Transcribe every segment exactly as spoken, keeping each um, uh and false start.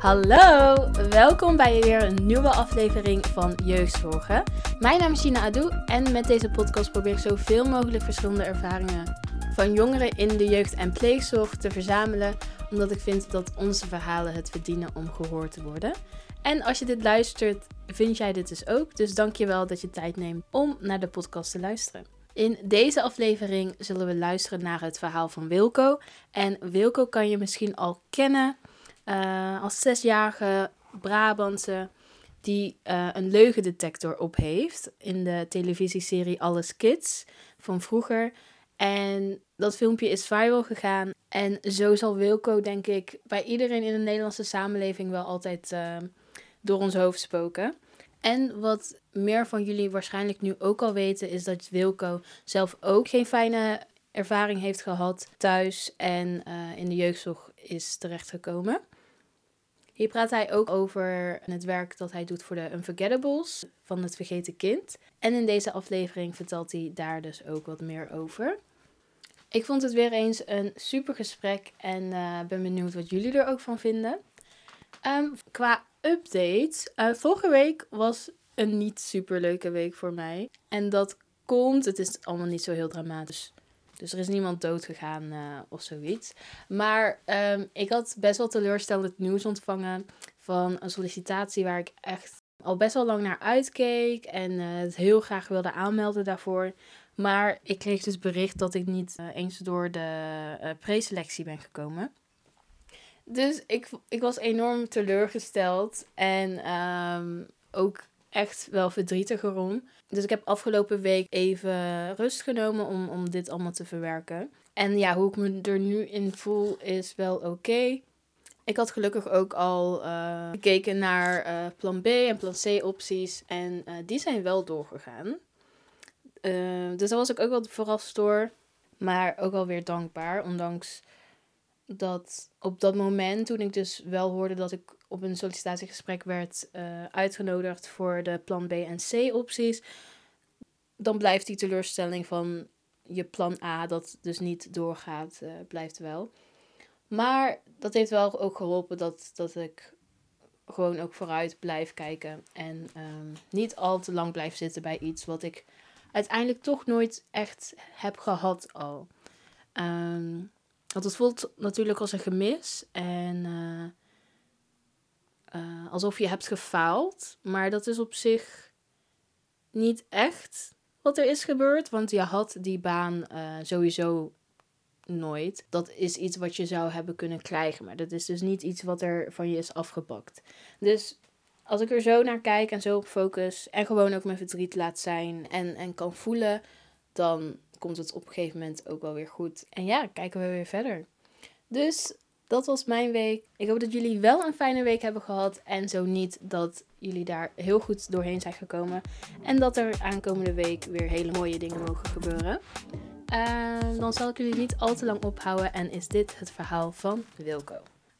Hallo, welkom bij weer een nieuwe aflevering van Jeugdzorgen. Mijn naam is Gina Adou en met deze podcast probeer ik zoveel mogelijk verschillende ervaringen van jongeren in de jeugd- en pleegzorg te verzamelen, omdat ik vind dat onze verhalen het verdienen om gehoord te worden. En als je dit luistert, vind jij dit dus ook, dus dank je wel dat je tijd neemt om naar de podcast te luisteren. In deze aflevering zullen we luisteren naar het verhaal van Wilco. En Wilco kan je misschien al kennen uh, als zesjarige Brabantse die uh, een leugendetector op heeft in de televisieserie Alles Kids van vroeger. En dat filmpje is viral gegaan. En zo zal Wilco, denk ik, bij iedereen in de Nederlandse samenleving wel altijd uh, door ons hoofd spoken. En wat meer van jullie waarschijnlijk nu ook al weten, is dat Wilco zelf ook geen fijne ervaring heeft gehad thuis en uh, in de jeugdzorg is terechtgekomen. Hier praat hij ook over het werk dat hij doet voor de Unforgettables van het Vergeten Kind. En in deze aflevering vertelt hij daar dus ook wat meer over. Ik vond het weer eens een super gesprek en uh, ben benieuwd wat jullie er ook van vinden. Um, qua update, uh, vorige week was een niet super leuke week voor mij. En dat komt, het is allemaal niet zo heel dramatisch. Dus er is niemand dood gegaan uh, of zoiets. Maar um, ik had best wel teleurstellend nieuws ontvangen van een sollicitatie waar ik echt al best wel lang naar uitkeek. En uh, het heel graag wilde aanmelden daarvoor. Maar ik kreeg dus bericht dat ik niet uh, eens door de uh, preselectie ben gekomen. Dus ik, ik was enorm teleurgesteld en um, ook echt wel verdrietig erom. Dus ik heb afgelopen week even rust genomen om, om dit allemaal te verwerken. En ja, hoe ik me er nu in voel is wel oké. Okay. Ik had gelukkig ook al uh, gekeken naar uh, plan B en plan C opties en uh, die zijn wel doorgegaan. Uh, dus daar was ik ook wel verrast door, maar ook wel weer dankbaar, ondanks dat op dat moment, toen ik dus wel hoorde dat ik op een sollicitatiegesprek werd uh, uitgenodigd voor de plan B en C opties, dan blijft die teleurstelling van je plan A, dat dus niet doorgaat, uh, blijft wel. Maar dat heeft wel ook geholpen dat, dat ik gewoon ook vooruit blijf kijken en um, niet al te lang blijf zitten bij iets wat ik uiteindelijk toch nooit echt heb gehad al. Um, Want het voelt natuurlijk als een gemis en uh, uh, alsof je hebt gefaald. Maar dat is op zich niet echt wat er is gebeurd. Want je had die baan uh, sowieso nooit. Dat is iets wat je zou hebben kunnen krijgen. Maar dat is dus niet iets wat er van je is afgepakt. Dus als ik er zo naar kijk en zo op focus en gewoon ook mijn verdriet laat zijn en, en kan voelen, dan komt het op een gegeven moment ook wel weer goed. En ja, kijken we weer verder. Dus dat was mijn week. Ik hoop dat jullie wel een fijne week hebben gehad. En zo niet, dat jullie daar heel goed doorheen zijn gekomen. En dat er aankomende week weer hele mooie dingen mogen gebeuren. Uh, dan zal ik jullie niet al te lang ophouden. En is dit het verhaal van Wilco.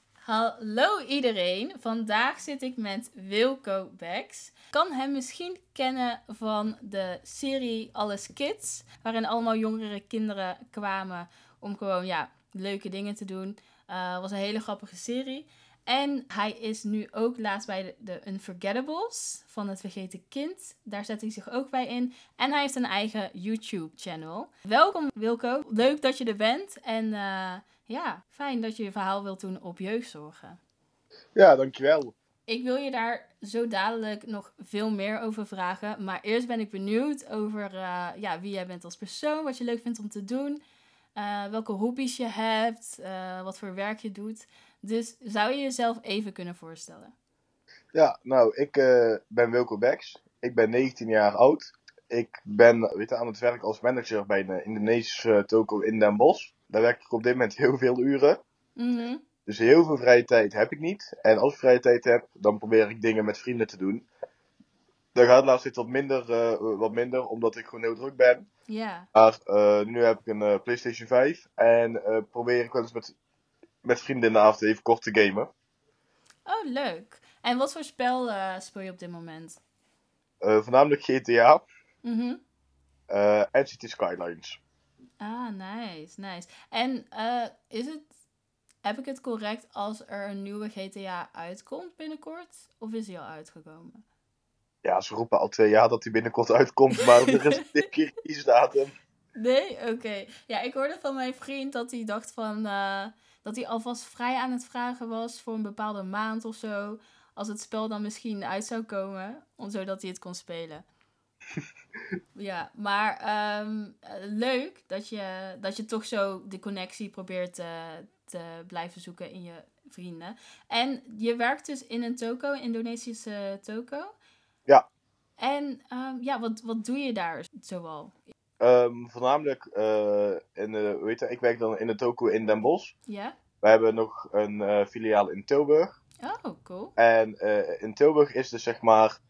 Hallo iedereen. Vandaag zit ik met Wilco Becks. Je kan hem misschien kennen van de serie Alles Kids. Waarin allemaal jongere kinderen kwamen om gewoon, ja, leuke dingen te doen. Uh, het was een hele grappige serie. En hij is nu ook laatst bij de, de Unforgettables van het Vergeten Kind. Daar zet hij zich ook bij in. En hij heeft een eigen YouTube-channel. Welkom Wilco. Leuk dat je er bent. En uh, ja, fijn dat je je verhaal wilt doen op jeugdzorgen. Ja, dankjewel. Ik wil je daar zo dadelijk nog veel meer over vragen. Maar eerst ben ik benieuwd over uh, ja, wie jij bent als persoon. Wat je leuk vindt om te doen. Uh, welke hobby's je hebt, uh, wat voor werk je doet. Dus zou je jezelf even kunnen voorstellen? Ja, nou, ik uh, ben Wilco Becks. Ik ben negentien jaar oud. Ik ben weet je, aan het werk als manager bij een Indonesische toko in Den Bosch. Daar werk ik op dit moment heel veel uren. Mm-hmm. Dus heel veel vrije tijd heb ik niet. En als ik vrije tijd heb, dan probeer ik dingen met vrienden te doen. Dat gaat laatst iets wat minder, uh, wat minder, omdat ik gewoon heel druk ben. Ja. Maar uh, nu heb ik een uh, PlayStation vijf en uh, probeer ik wel eens met, met vrienden in de avond even kort te gamen. Oh, leuk. En wat voor spel uh, speel je op dit moment? Uh, voornamelijk G T A Mm-hmm. uh, en City Skylines. Ah, nice, nice. En uh, is het Heb ik het correct als er een nieuwe G T A uitkomt binnenkort? Of is die al uitgekomen? Ja, ze roepen al twee jaar dat hij binnenkort uitkomt, maar er is geen release-datum. Nee? Oké. Okay. Ja, ik hoorde van mijn vriend dat hij dacht van... Uh, dat hij alvast vrij aan het vragen was voor een bepaalde maand of zo. Als het spel dan misschien uit zou komen. Om, zodat hij het kon spelen. Ja, maar um, leuk dat je, dat je toch zo de connectie probeert uh, te blijven zoeken in je vrienden. En je werkt dus in een toko, een Indonesische toko. Ja. En um, ja, wat, wat doe je daar zoal? Um, voornamelijk, uh, in de, weet je, ik werk dan in de toko in Den Bosch. Ja. We hebben nog een uh, filiaal in Tilburg. Oh, cool. En uh, in Tilburg is dus zeg maar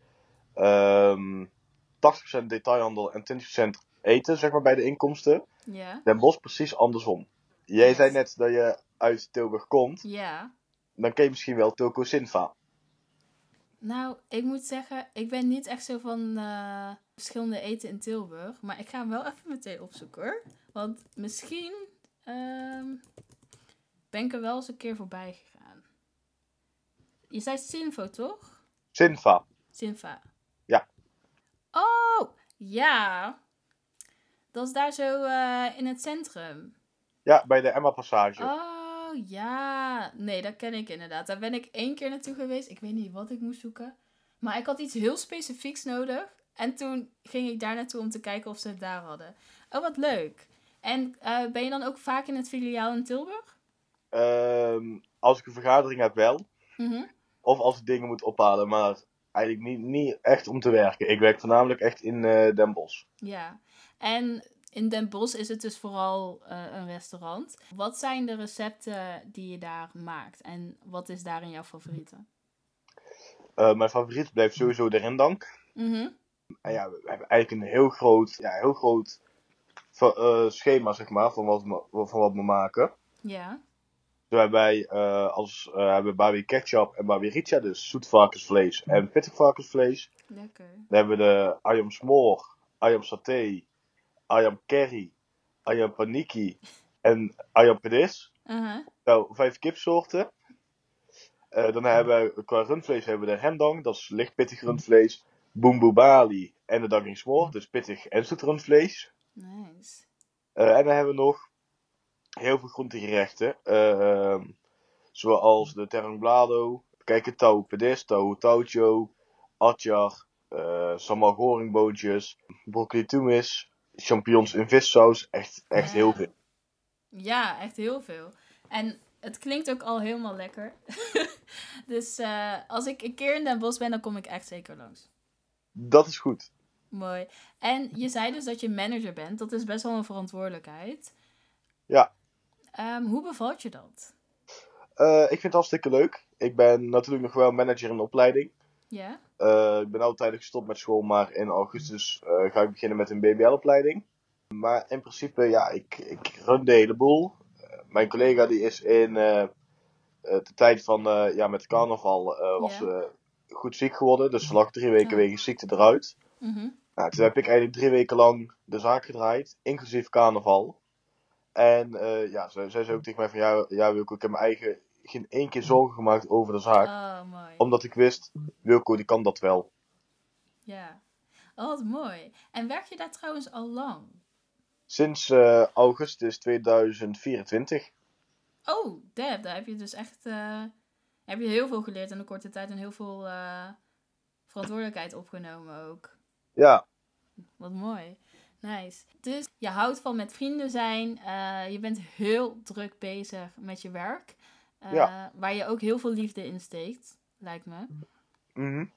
um, tachtig procent detailhandel en twintig procent eten, zeg maar, bij de inkomsten. Ja. Den Bosch precies andersom. Jij Yes. zei net dat je uit Tilburg komt. Ja. Dan ken je misschien wel Toko Sinfa. Nou, ik moet zeggen, ik ben niet echt zo van uh, verschillende eten in Tilburg. Maar ik ga hem wel even meteen opzoeken hoor. Want misschien um, ben ik er wel eens een keer voorbij gegaan. Je zei Sinfo, toch? Sinfa. Sinfa. Ja. Oh, ja. Dat is daar zo uh, in het centrum. Ja, bij de Emma Passage. Oh, ja. Nee, dat ken ik inderdaad. Daar ben ik één keer naartoe geweest. Ik weet niet wat ik moest zoeken. Maar ik had iets heel specifieks nodig. En toen ging ik daar naartoe om te kijken of ze het daar hadden. Oh, wat leuk. En uh, ben je dan ook vaak in het filiaal in Tilburg? Um, als ik een vergadering heb wel. Mm-hmm. Of als ik dingen moet ophalen. Maar eigenlijk niet, niet echt om te werken. Ik werk voornamelijk echt in uh, Den Bosch. Ja. En in Den Bosch is het dus vooral uh, een restaurant. Wat zijn de recepten die je daar maakt? En wat is daarin jouw favoriete? Uh, mijn favoriet blijft sowieso de rendang. Mm-hmm. En ja, we hebben eigenlijk een heel groot, ja, heel groot uh, schema, zeg maar, van wat, we, van wat we maken. Ja. Zo hebben wij uh, als uh, hebben Babi ketchup en Babi richa, dus zoet varkensvlees en pittig varkensvlees. Lekker. Dan hebben we de ayam smoor, ayam saté, ayam curry, ayam paniki en ayam pedis. Uh-huh. Nou, vijf kipsoorten. Uh, dan hebben we, qua rundvlees hebben we de rendang, dat is licht pittig rundvlees. Bumbu bali en de daging smoor, dus pittig en zoet rundvlees. Nice. Uh, en dan hebben we nog heel veel groentegerechten. Uh, zoals de terang blado, kijk, tau pedis, tau taucho, atjar, uh, sambal goringboontjes, broccoli tumis, champignons in vissaus. Echt, echt Ja. heel veel. Ja, echt heel veel. En het klinkt ook al helemaal lekker. Dus uh, als ik een keer in Den Bosch ben, dan kom ik echt zeker langs. Dat is goed. Mooi. En je zei dus dat je manager bent. Dat is best wel een verantwoordelijkheid. Ja. Um, hoe bevalt je dat? Uh, ik vind het hartstikke leuk. Ik ben natuurlijk nog wel manager in de opleiding. Ja? Uh, ik ben al tijdig gestopt met school, maar in augustus uh, ga ik beginnen met een B B L-opleiding. Maar in principe, ja, ik, ik run de hele boel. Uh, mijn collega die is in uh, de tijd van, uh, ja, met carnaval uh, was Ja. uh, goed ziek geworden. Dus ze lag drie weken Oh. wegens ziekte eruit. Mm-hmm. Nou, toen heb ik eigenlijk drie weken lang de zaak gedraaid, inclusief carnaval. En uh, ja, zij, zij zei ook tegen mij van, ja, ja Wilco, ik heb mijn eigen geen één keer zorgen gemaakt over de zaak. Oh, mooi. Omdat ik wist, Wilco die kan dat wel. Ja. Oh, wat mooi. En werk je daar trouwens al lang? Sinds uh, augustus tweeduizend vierentwintig. Oh, damn. Daar heb je dus echt... Uh, heb je heel veel geleerd in een korte tijd en heel veel uh, verantwoordelijkheid opgenomen ook. Ja. Wat mooi. Nice. Dus je houdt van met vrienden zijn. Uh, je bent heel druk bezig met je werk. Uh, Ja. Waar je ook heel veel liefde in steekt, lijkt me. Mm-hmm.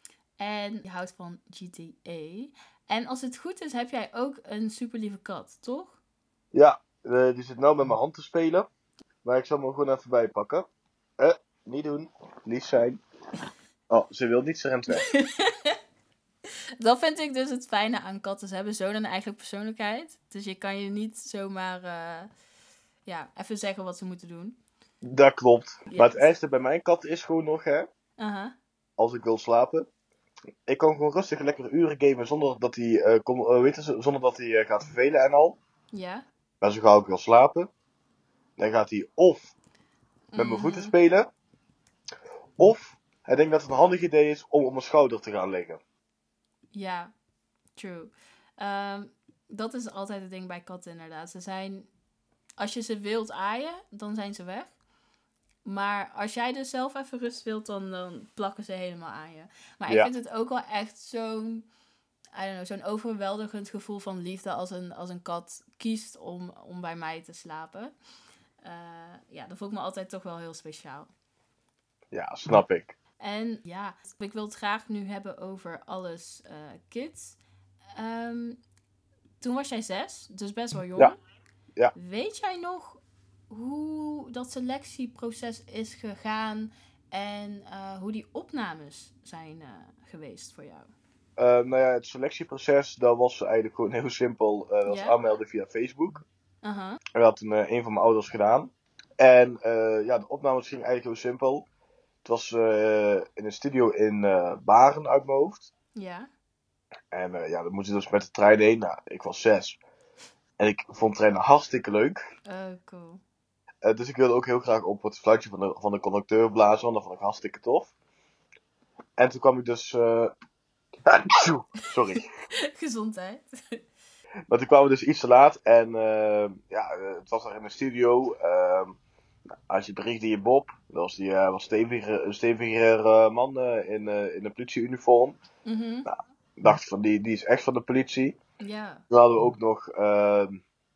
En je houdt van G T A. En als het goed is, heb jij ook een super lieve kat, toch? Ja, uh, die zit nou met mijn hand te spelen. Maar ik zal hem er gewoon even bij pakken. Eh, niet doen. Lief zijn. Oh, ze wil niet, ze rent weg. Dat vind ik dus het fijne aan katten. Ze hebben zo'n een eigen persoonlijkheid. Dus je kan je niet zomaar uh, ja, even zeggen wat ze moeten doen. Dat klopt. Yes. Maar het ergste bij mijn kat is gewoon nog, hè. Uh-huh. Als ik wil slapen. Ik kan gewoon rustig lekker uren gamen zonder dat hij, uh, kom, uh, weet je, zonder dat hij uh, gaat vervelen en al. Ja. Maar zo gauw ik wil slapen, dan gaat hij of met mijn voeten Mhm. spelen. Of hij denkt dat het een handig idee is om op mijn schouder te gaan liggen. Ja, true. Ehm, dat is altijd het ding bij katten inderdaad. Ze zijn, als je ze wilt aaien, dan zijn ze weg. Maar als jij dus zelf even rust wilt, dan, dan plakken ze helemaal aan je. Maar ik Ja, vind het ook wel echt zo'n, I don't know, zo'n overweldigend gevoel van liefde als een, als een kat kiest om, om bij mij te slapen. Eh, ja, dat voelt me altijd toch wel heel speciaal. ja, snap ik. En ja, ik wil het graag nu hebben over alles eh, kids. Ehm, toen was jij zes, dus best wel jong. Ja, ja. Weet jij nog hoe dat selectieproces is gegaan en eh, hoe die opnames zijn eh, geweest voor jou? Uh, nou ja, het selectieproces, dat was eigenlijk gewoon heel simpel. Uh, dat was Ja? aanmelden via Facebook. Uh-huh. En dat had een, uh, een van mijn ouders gedaan. En uh, ja, de opnames gingen eigenlijk heel simpel. Het was uh, in een studio in uh, Baren uit mijn hoofd. Ja. En uh, ja, dan moest je dus met de trein heen. Nou, ik was zes. En ik vond treinen hartstikke leuk. Oh, cool. Uh, dus ik wilde ook heel graag op het fluitje van de, van de conducteur blazen. Want dat vond ik hartstikke tof. En toen kwam ik dus... Uh... Sorry. Gezondheid. Maar toen kwamen we dus iets te laat. En uh, ja, het was daar in een studio. Uh, als je berichtte je Bob. Dat was die uh, was steviger, een steviger uh, man uh, in, uh, in een politieuniform. Mm-hmm. Nou, dacht ik van, die, die is echt van de politie. Ja. Toen hadden we ook nog... Uh,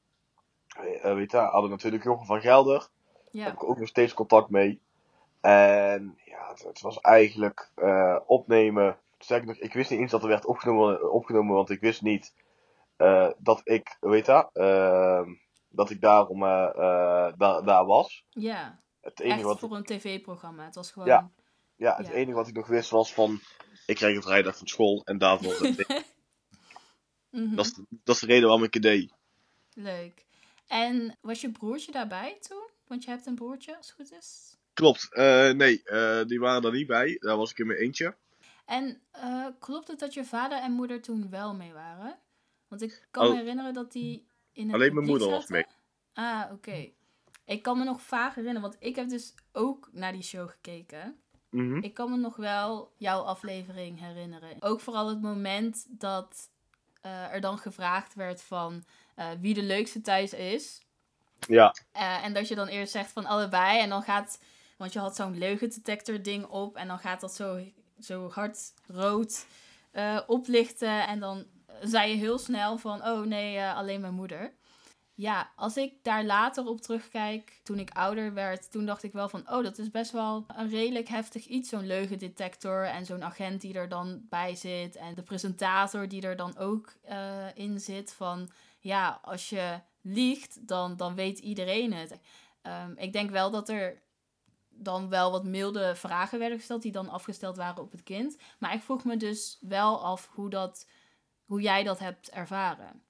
uh, weet je, hadden natuurlijk Jochem van Gelder. Ja. Daar heb ik ook nog steeds contact mee. En ja, het, het was eigenlijk uh, opnemen. Sterker nog, ik wist niet eens dat er werd opgenomen, opgenomen want ik wist niet uh, dat ik, weet je, uh, dat ik daarom uh, uh, da- daar was. Ja. Het enige Echt wat voor een tv-programma. Het was gewoon... Ja, ja, het Ja. enige wat ik nog wist was van, ik kreeg een vrijdag van school en daarvoor... Mhm. dat, is, dat is de reden waarom ik het deed. Leuk. En was je broertje daarbij toen? Want je hebt een broertje, als het goed is. Klopt, uh, nee, uh, die waren er niet bij. Daar was ik in mijn eentje. En uh, klopt het dat je vader en moeder toen wel mee waren? Want ik kan Al- me herinneren dat die in het Alleen mijn publiek moeder was zaten. mee. Ah, oké. Okay. Ik kan me nog vaag herinneren, want ik heb dus ook naar die show gekeken. Mm-hmm. Ik kan me nog wel jouw aflevering herinneren. Ook vooral het moment dat uh, er dan gevraagd werd van uh, wie de leukste thuis is. Ja. Uh, en dat je dan eerst zegt van allebei. En dan gaat, want je had zo'n leugendetector ding op. En dan gaat dat zo, zo hard rood uh, oplichten. En dan zei je heel snel van, oh nee, uh, alleen mijn moeder. Ja, als ik daar later op terugkijk, toen ik ouder werd, toen dacht ik wel van, oh, dat is best wel een redelijk heftig iets, zo'n leugendetector en zo'n agent die er dan bij zit en de presentator die er dan ook uh, in zit van, ja, als je liegt, dan, dan weet iedereen het. Um, ik denk wel dat er dan wel wat milde vragen werden gesteld die dan afgesteld waren op het kind, maar ik vroeg me dus wel af hoe, dat, hoe jij dat hebt ervaren.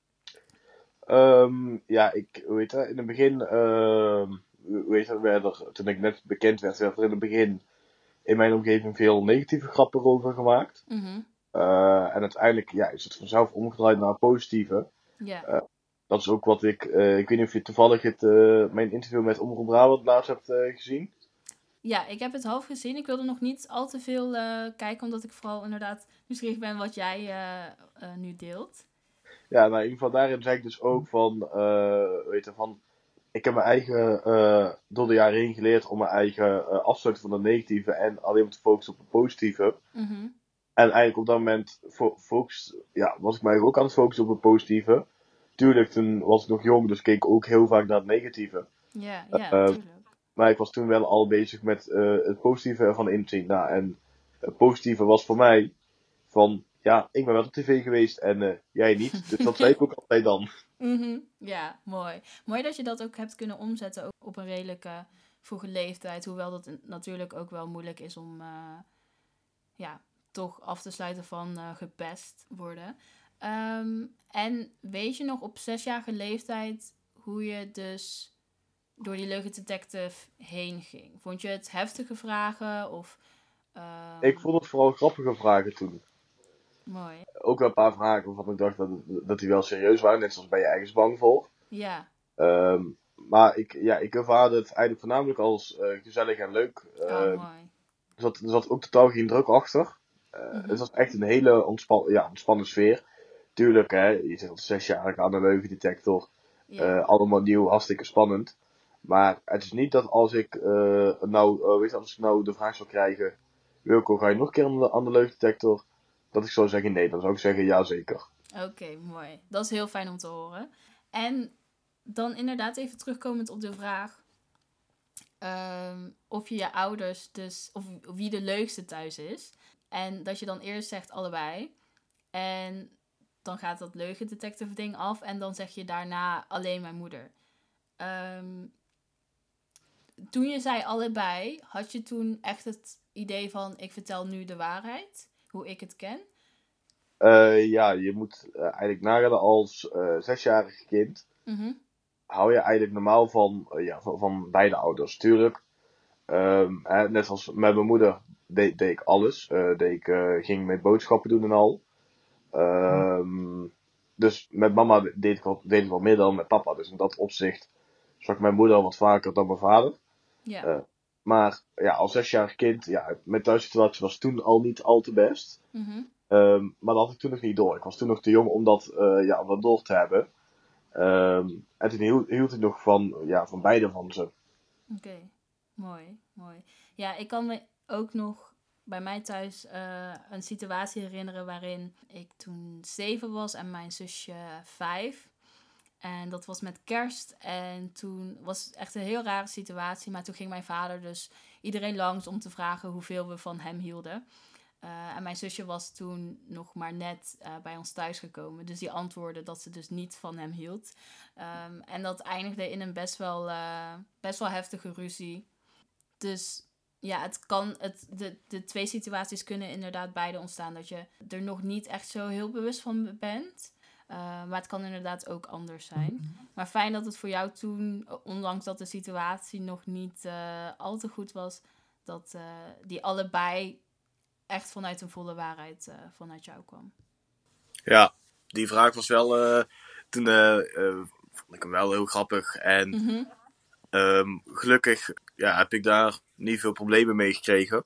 Um, ja, ik, hoe heet dat, in het begin, uh, hoe heet dat, werd er, toen ik net bekend werd, werd er in het begin in mijn omgeving veel negatieve grappen over gemaakt. Mm-hmm. Uh, en uiteindelijk, ja, is het vanzelf omgedraaid naar positieve. Yeah. Uh, dat is ook wat ik, uh, ik weet niet of je toevallig het, uh, mijn interview met Omroep Brabant laatst hebt uh, gezien. Ja, ik heb het half gezien. Ik wilde nog niet al te veel uh, kijken, omdat ik vooral inderdaad nieuwsgierig ben wat jij uh, uh, nu deelt. Ja, nou in ieder geval daarin zei ik dus ook van, uh, weet je, van, ik heb mijn eigen, uh, door de jaren heen geleerd om mijn eigen uh, afsluiten van de negatieve en alleen maar te focussen op de positieve. Mm-hmm. En eigenlijk op dat moment fo- focus, ja, was ik mij ook aan het focussen op het positieve. Tuurlijk, toen was ik nog jong, dus keek ik ook heel vaak naar het negatieve. Ja, ja, uh, natuurlijk. Maar ik was toen wel al bezig met uh, het positieve ervan inzien. Nou, en het positieve was voor mij van, ja, ik ben wel op tv geweest en uh, jij niet. Dus dat zei ik ook altijd dan. Mm-hmm. Ja, mooi. Mooi dat je dat ook hebt kunnen omzetten ook op een redelijke vroege leeftijd. Hoewel dat natuurlijk ook wel moeilijk is om uh, ja, toch af te sluiten van uh, gepest worden. Um, en weet je nog op zesjarige leeftijd hoe je dus door die leugendetective heen ging? Vond je het heftige vragen of... Um... Ik vond het vooral grappige vragen toen. Mooi. Ook wel een paar vragen waarvan ik dacht dat, dat die wel serieus waren. Net zoals ben je ergens bang voor. Ja. Um, maar ik, ja, ik ervaarde het eigenlijk voornamelijk als uh, gezellig en leuk. Uh, oh, mooi. Er zat, er zat ook totaal geen druk achter. Uh, mm-hmm. Het was echt een hele ontspan- ja, ontspannen sfeer. Tuurlijk, hè, je zit al zes jaar aan de leugendetector. Yeah. Uh, allemaal nieuw, hartstikke spannend. Maar het is niet dat als ik, uh, nou, uh, weet je, als ik nou de vraag zou krijgen, Wilco, ga je nog een keer aan de, aan de leugendetector? Dat ik zou zeggen nee, dan zou ik zeggen ja, zeker. Oké, okay, mooi. Dat is heel fijn om te horen. En dan inderdaad even terugkomend op de vraag um, of je je ouders dus, of wie de leukste thuis is. En dat je dan eerst zegt allebei. En dan gaat dat leugendetective ding af en dan zeg je daarna alleen mijn moeder. Um, toen je zei allebei, had je toen echt het idee van ik vertel nu de waarheid, hoe ik het ken? Uh, ja, je moet uh, eigenlijk nagaan als uh, zesjarig kind. Mm-hmm. Hou je eigenlijk normaal van, uh, ja, van, van beide ouders. Tuurlijk, um, hè, net als met mijn moeder deed, deed ik alles. Uh, deed ik, uh, ging met boodschappen doen en al. Um, dus met mama deed ik, wat, deed ik wat meer dan met papa. Dus in dat opzicht zag ik mijn moeder wat vaker dan mijn vader. Ja. Uh, maar ja, als zesjarig kind, ja, mijn thuissituatie was toen al niet al te best. Mm-hmm. Um, maar dat had ik toen nog niet door. Ik was toen nog te jong om dat, uh, ja, om dat door te hebben. Um, en toen hield, hield ik nog van, ja, van beide van ze. Oké, okay. mooi, mooi. Ja, ik kan me ook nog bij mij thuis uh, een situatie herinneren waarin ik toen zeven was en mijn zusje vijf. En dat was met kerst. En toen was het echt een heel rare situatie. Maar toen ging mijn vader dus iedereen langs om te vragen hoeveel we van hem hielden. Uh, en mijn zusje was toen nog maar net uh, bij ons thuis gekomen. Dus die antwoordde dat ze dus niet van hem hield. Um, en dat eindigde in een best wel, uh, best wel heftige ruzie. Dus ja, het kan, het, de, de twee situaties kunnen inderdaad beide ontstaan. Dat je er nog niet echt zo heel bewust van bent. Uh, maar het kan inderdaad ook anders zijn. Maar fijn dat het voor jou toen, ondanks dat de situatie nog niet uh, al te goed was, dat uh, die allebei echt vanuit een volle waarheid uh, vanuit jou kwam. Ja, die vraag was wel, uh, toen uh, uh, vond ik hem wel heel grappig. En mm-hmm. um, gelukkig ja, heb ik daar niet veel problemen mee gekregen.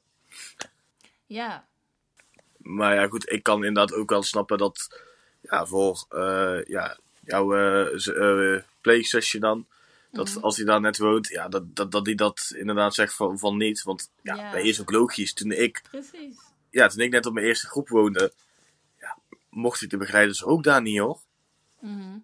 Ja. Maar ja, goed, ik kan inderdaad ook wel snappen dat ja, voor uh, ja, jouw uh, z- uh, pleegzusje dan, dat mm-hmm. als hij daar net woont, ja, dat, dat, dat die dat inderdaad zegt van, van niet. Want ja, ja, dat is ook logisch. Toen ik, Precies. ja, toen ik net op mijn eerste groep woonde, ja, mocht ik de begeleiders ook daar niet, hoor. Mm-hmm.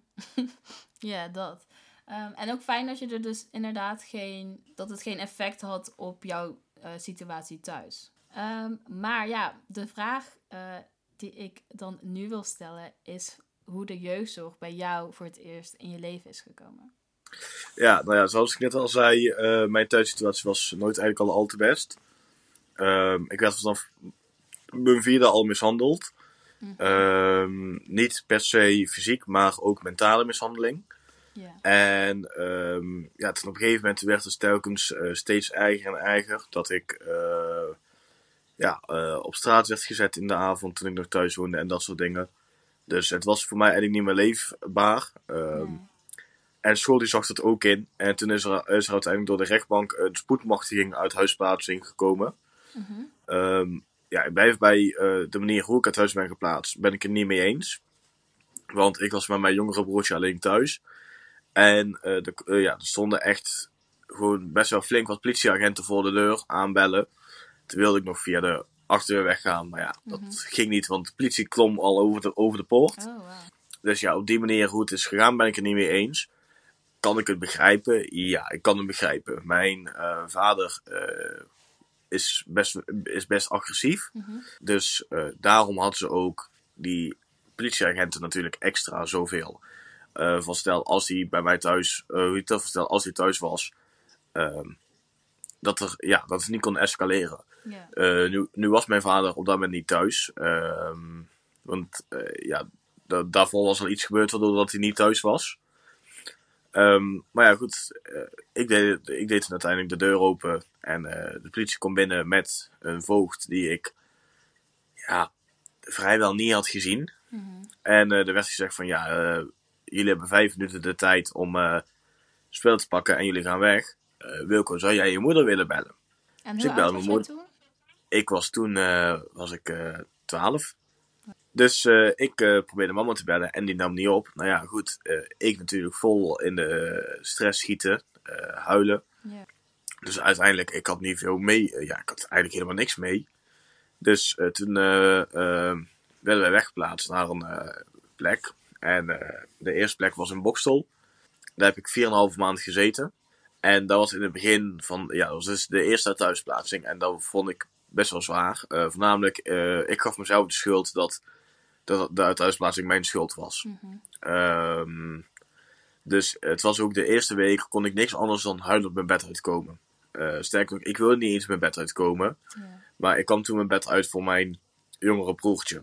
Ja, dat. Um, en ook fijn dat je er dus inderdaad geen, dat het geen effect had op jouw uh, situatie thuis. Um, maar ja, de vraag uh, die ik dan nu wil stellen is hoe de jeugdzorg bij jou voor het eerst in je leven is gekomen. Ja, nou ja, zoals ik net al zei, uh, mijn thuissituatie was nooit eigenlijk al al te best. Um, ik werd vanaf mijn vierde al mishandeld. Mm-hmm. Um, niet per se fysiek, maar ook mentale mishandeling. Yeah. En um, ja, toen op een gegeven moment werd het telkens uh, steeds erger en erger. Dat ik uh, ja, uh, op straat werd gezet in de avond toen ik nog thuis woonde en dat soort dingen. Dus het was voor mij eigenlijk niet meer leefbaar. Um, nee. En school die zag dat ook in. En toen is er, is er uiteindelijk door de rechtbank een spoedmachtiging uit huisplaatsing gekomen. Mm-hmm. Um, ja, ik blijf bij uh, de manier hoe ik uit huis ben geplaatst, ben ik het niet mee eens. Want ik was met mijn jongere broertje alleen thuis. En uh, de, uh, ja, er stonden echt gewoon best wel flink wat politieagenten voor de deur aanbellen. Toen wilde ik nog via de achterdeur weggaan. Maar ja, dat mm-hmm. ging niet, want de politie klom al over de, over de poort. Oh, wow. Dus ja, op die manier hoe het is gegaan ben ik het niet mee eens. Kan ik het begrijpen? Ja, ik kan het begrijpen. Mijn uh, vader uh, is, best, is best agressief. Mm-hmm. Dus uh, daarom hadden ze ook die politieagenten natuurlijk extra zoveel. Uh, van stel, als hij bij mij thuis, uh, stel, als hij thuis was, uh, dat, er, ja, dat het niet kon escaleren. Yeah. Uh, nu, nu was mijn vader op dat moment niet thuis. Uh, want uh, ja, da- daarvoor was er iets gebeurd waardoor dat hij niet thuis was. Um, maar ja, goed, uh, ik, deed, ik deed toen uiteindelijk de deur open en uh, de politie kwam binnen met een voogd die ik ja, vrijwel niet had gezien. Mm-hmm. En uh, er werd gezegd van ja, uh, jullie hebben vijf minuten de tijd om uh, spullen te pakken en jullie gaan weg. Uh, Wilco, zou jij je moeder willen bellen? En dus hoe oud was jij toen? Ik was toen, uh, was ik uh, twaalf. Dus uh, ik uh, probeerde mama te bellen en die nam niet op. Nou ja, goed. Uh, ik natuurlijk vol in de stress schieten, uh, huilen. Yeah. Dus uiteindelijk, ik had niet veel mee. Uh, ja, ik had eigenlijk helemaal niks mee. Dus uh, toen uh, uh, werden wij weggeplaatst naar een uh, plek. En uh, de eerste plek was in Bokstel. Daar heb ik vier en een half maand gezeten. En dat was in het begin van, ja, dat was dus de eerste thuisplaatsing. En dat vond ik best wel zwaar. Uh, voornamelijk, uh, ik gaf mezelf de schuld dat de, de thuisplaatsing mijn schuld was. Mm-hmm. Um, dus het was ook de eerste week, kon ik niks anders dan huilend mijn bed uitkomen. Uh, sterker nog, ik wilde niet eens mijn bed uitkomen. Yeah. Maar ik kwam toen mijn bed uit voor mijn jongere broertje.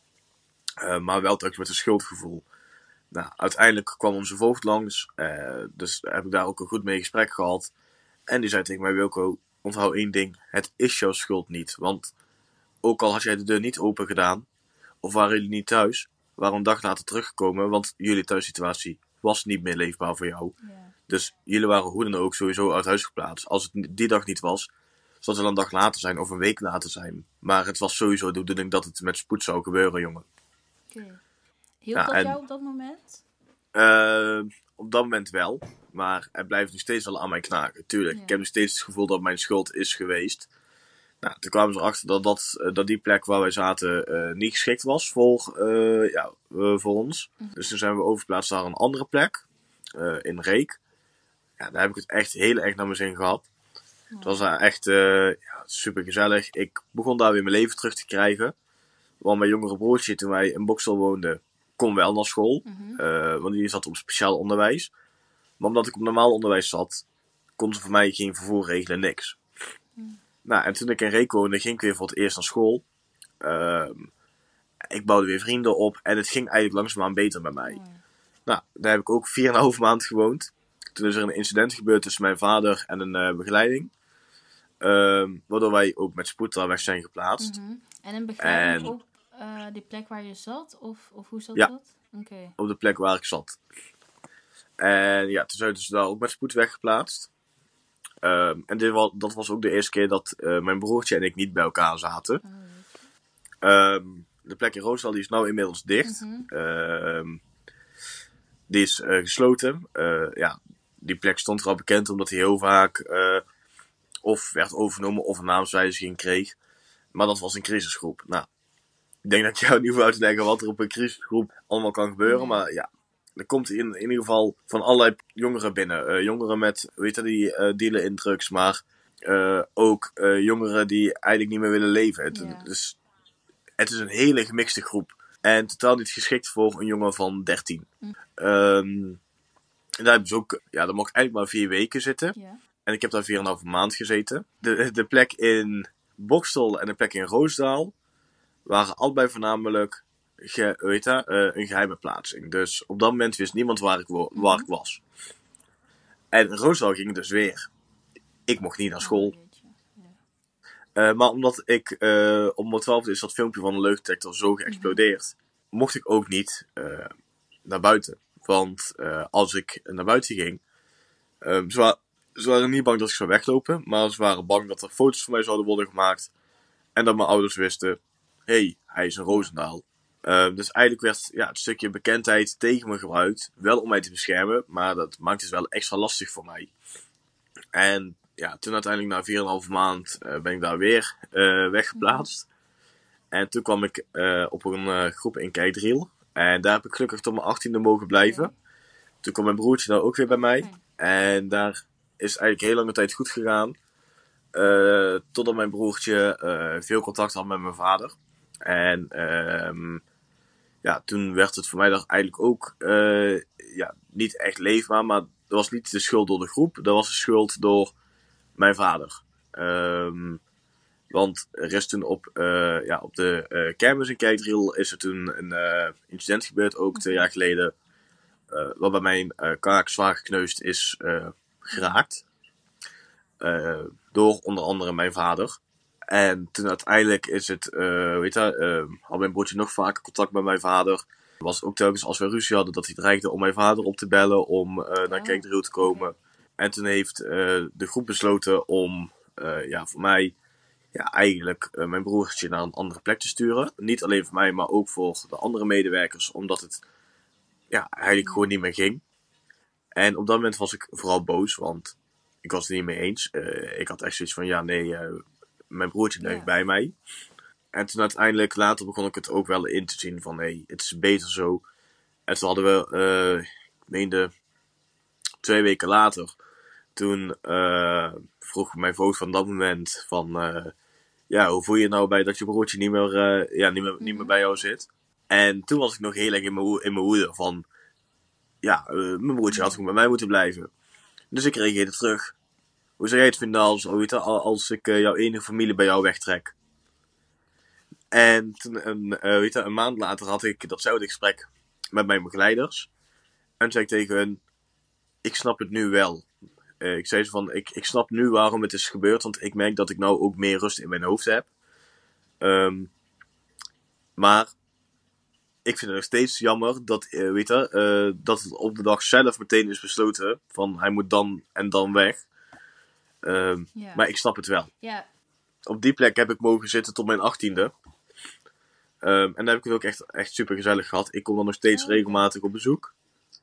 Uh, maar wel telkens met een schuldgevoel. Nou, uiteindelijk kwam onze voogd langs. Uh, dus heb ik daar ook een goed mee gesprek gehad. En die zei tegen mij, Wilco, onthoud één ding. Het is jouw schuld niet. Want ook al had jij de deur niet open gedaan, of waren jullie niet thuis, waren een dag later teruggekomen, want jullie thuissituatie was niet meer leefbaar voor jou. Yeah. Dus jullie waren hoe dan ook sowieso uit huis geplaatst. Als het die dag niet was, zou het wel een dag later zijn of een week later zijn. Maar het was sowieso de bedoeling dat het met spoed zou gebeuren, jongen. Okay. Hielp ja, dat en, jou op dat moment? Uh, op dat moment wel. Maar het blijft nog steeds wel aan mij knagen. Tuurlijk, ja. Ik heb nog steeds het gevoel dat mijn schuld is geweest. Nou, toen kwamen ze erachter dat, dat, dat die plek waar wij zaten uh, niet geschikt was voor, uh, ja, uh, voor ons. Mm-hmm. Dus toen zijn we overgeplaatst naar een andere plek. Uh, in Reek. Ja, daar heb ik het echt heel erg naar mijn zin gehad. Ja. Het was daar echt uh, ja, super gezellig. Ik begon daar weer mijn leven terug te krijgen. Want mijn jongere broertje, toen wij in Bokstel woonden, kon wel naar school. Mm-hmm. Uh, want die zat op speciaal onderwijs. Maar omdat ik op normaal onderwijs zat, kon ze voor mij geen vervoer regelen, niks. Mm. Nou, en toen ik in Reek woonde, ging ik weer voor het eerst naar school. Uh, ik bouwde weer vrienden op en het ging eigenlijk langzaamaan beter bij mij. Mm. Nou, daar heb ik ook vier en een half maand gewoond. Toen is er een incident gebeurd tussen mijn vader en een uh, begeleiding. Uh, waardoor wij ook met spoed daar weg zijn geplaatst. Mm-hmm. En een begeleiding en, op uh, die plek waar je zat? Of, of hoe zat ja, dat? Okay. Op de plek waar ik zat. En ja, toen zijn we dus daar ook met spoed weggeplaatst. Uh, en dit was, dat was ook de eerste keer dat uh, mijn broertje en ik niet bij elkaar zaten. Oh, uh, de plek in Roosendaal die is nou inmiddels dicht. Mm-hmm. Uh, die is uh, gesloten. Uh, ja, die plek stond er al bekend omdat hij heel vaak uh, of werd overgenomen of een naamswijziging kreeg. Maar dat was een crisisgroep. Nou, ik denk dat ik jou niet hoef uit te leggen wat er op een crisisgroep allemaal kan gebeuren. Nee. Maar ja, er komt in, in ieder geval van allerlei jongeren binnen. Uh, jongeren met, weet je, die uh, dealen in drugs. Maar uh, ook uh, jongeren die eigenlijk niet meer willen leven. Het, yeah. Dus het is een hele gemixte groep. En totaal niet geschikt voor een jongen van dertien. Mm. Um, en daar hebben ze ook, ja, daar mocht ik eigenlijk maar vier weken zitten. Yeah. En ik heb daar vier en een half maand gezeten. De, de plek in Bokstel en de plek in Roosendaal waren allebei voornamelijk ge, weet je, uh, een geheime plaatsing. Dus op dat moment wist niemand waar ik, wo- waar ik was. En in Roosendaal ging het dus weer. Ik mocht niet naar school. Uh, maar omdat ik, uh, op mijn twaalfde is dat filmpje van een leugendetector zo geëxplodeerd, mm-hmm. mocht ik ook niet uh, naar buiten. Want uh, als ik naar buiten ging, uh, ze, wa- ze waren niet bang dat ik zou weglopen, maar ze waren bang dat er foto's van mij zouden worden gemaakt. En dat mijn ouders wisten, hé, hey, hij is in Roosendaal. Uh, dus eigenlijk werd ja, het stukje bekendheid tegen me gebruikt, wel om mij te beschermen, maar dat maakt het wel extra lastig voor mij. En ja, toen uiteindelijk na vier en een half maand uh, ben ik daar weer uh, weggeplaatst. En toen kwam ik uh, op een uh, groep in Kerkdriel. En daar heb ik gelukkig tot mijn achttiende mogen blijven. Okay. Toen kwam mijn broertje daar ook weer bij mij. Okay. En daar is het eigenlijk heel lange tijd goed gegaan. Uh, totdat mijn broertje uh, veel contact had met mijn vader. En uh, ja, toen werd het voor mij daar eigenlijk ook uh, ja, niet echt leefbaar. Maar dat was niet de schuld door de groep. Dat was de schuld door mijn vader. Um, want er is toen op, uh, ja, op de uh, kermis in Kerkdriel is er toen een uh, incident gebeurd, ook twee jaar geleden. Uh, waarbij mijn uh, kaak zwaar gekneusd is uh, geraakt. Uh, door onder andere mijn vader. En toen uiteindelijk is het, uh, weet je, uh, had mijn broertje nog vaker contact met mijn vader. Was ook telkens als we ruzie hadden dat hij dreigde om mijn vader op te bellen om uh, naar Oh. Kerkdriel te komen. En toen heeft uh, de groep besloten om, uh, ja, voor mij, ja, eigenlijk uh, mijn broertje naar een andere plek te sturen. Niet alleen voor mij, maar ook voor de andere medewerkers, omdat het, ja, eigenlijk gewoon niet meer ging. En op dat moment was ik vooral boos, want ik was het niet mee eens. Uh, ik had echt zoiets van, ja, nee, uh, mijn broertje bleef Ja. bij mij. En toen uiteindelijk, later begon ik het ook wel in te zien van, hé, hey, het is beter zo. En toen hadden we, uh, ik meende, twee weken later, toen uh, vroeg mijn voogd van dat moment van, uh, ja, hoe voel je nou bij dat je broertje niet meer, uh, ja, niet meer, niet meer bij jou zit? En toen was ik nog heel erg in mijn, in mijn woede van, ja, uh, mijn broertje had gewoon bij mij moeten blijven. Dus ik reageerde terug. Hoe zou jij het vinden als, als ik uh, jouw enige familie bij jou wegtrek? En toen, een, uh, weet je, een maand later had ik datzelfde gesprek met mijn begeleiders. En toen zei ik tegen hun, ik snap het nu wel. Uh, ik zei zo van, ik, ik snap nu waarom het is gebeurd, want ik merk dat ik nou ook meer rust in mijn hoofd heb. Um, maar ik vind het nog steeds jammer dat, uh, weet je, uh, dat het op de dag zelf meteen is besloten van hij moet dan en dan weg. Um, ja. Maar ik snap het wel. Ja. Op die plek heb ik mogen zitten tot mijn achttiende. Um, en daar heb ik het ook echt, echt super gezellig gehad. Ik kom dan nog steeds oh, regelmatig op bezoek.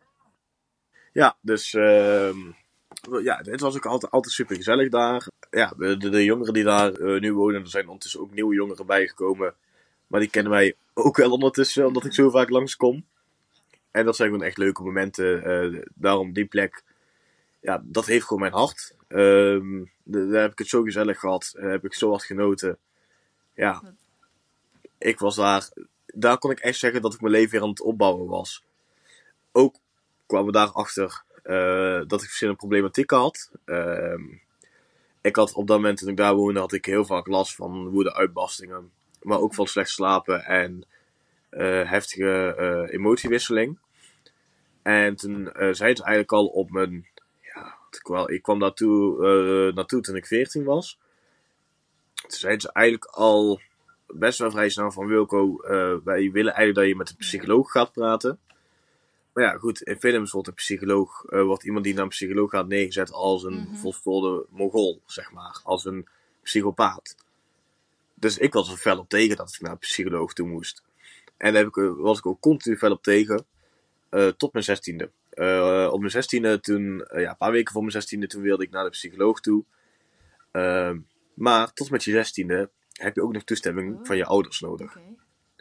Ja, dus um, ja, het was ook altijd, altijd super gezellig daar. Ja, de, de jongeren die daar uh, nu wonen, er zijn ondertussen ook nieuwe jongeren bijgekomen. Maar die kennen mij ook wel ondertussen, omdat ik zo vaak langskom. En dat zijn gewoon echt leuke momenten. Uh, daarom die plek, ja, dat heeft gewoon mijn hart. Um, de, daar heb ik het zo gezellig gehad. Daar heb ik zo hard genoten. Ja, ik was daar. Daar kon ik echt zeggen dat ik mijn leven weer aan het opbouwen was. Ook kwamen we daarachter uh, dat ik verschillende problematieken had. Uh, ik had op dat moment toen ik daar woonde, had ik heel vaak last van woede-uitbarstingen. Maar ook van slecht slapen en uh, heftige uh, emotiewisseling. En toen uh, zei ze eigenlijk al op mijn... Ja, ik kwam daartoe, uh, naartoe toen ik veertien was. Toen zei ze eigenlijk al best wel vrij snel van Wilco, uh, wij willen eigenlijk dat je met een psycholoog gaat praten. Maar ja, goed, in films wordt een psycholoog, uh, wordt iemand die naar een psycholoog gaat neergezet als een mm-hmm. volstolde Mongool, zeg maar. Als een psychopaat. Dus ik was er fel op tegen dat ik naar een psycholoog toe moest. En daar heb ik, was ik ook continu fel op tegen, uh, tot mijn zestiende. Uh, op mijn zestiende, toen, uh, ja, een paar weken voor mijn zestiende, toen wilde ik naar de psycholoog toe. Uh, maar tot met je zestiende heb je ook nog toestemming oh. van je ouders nodig. Okay.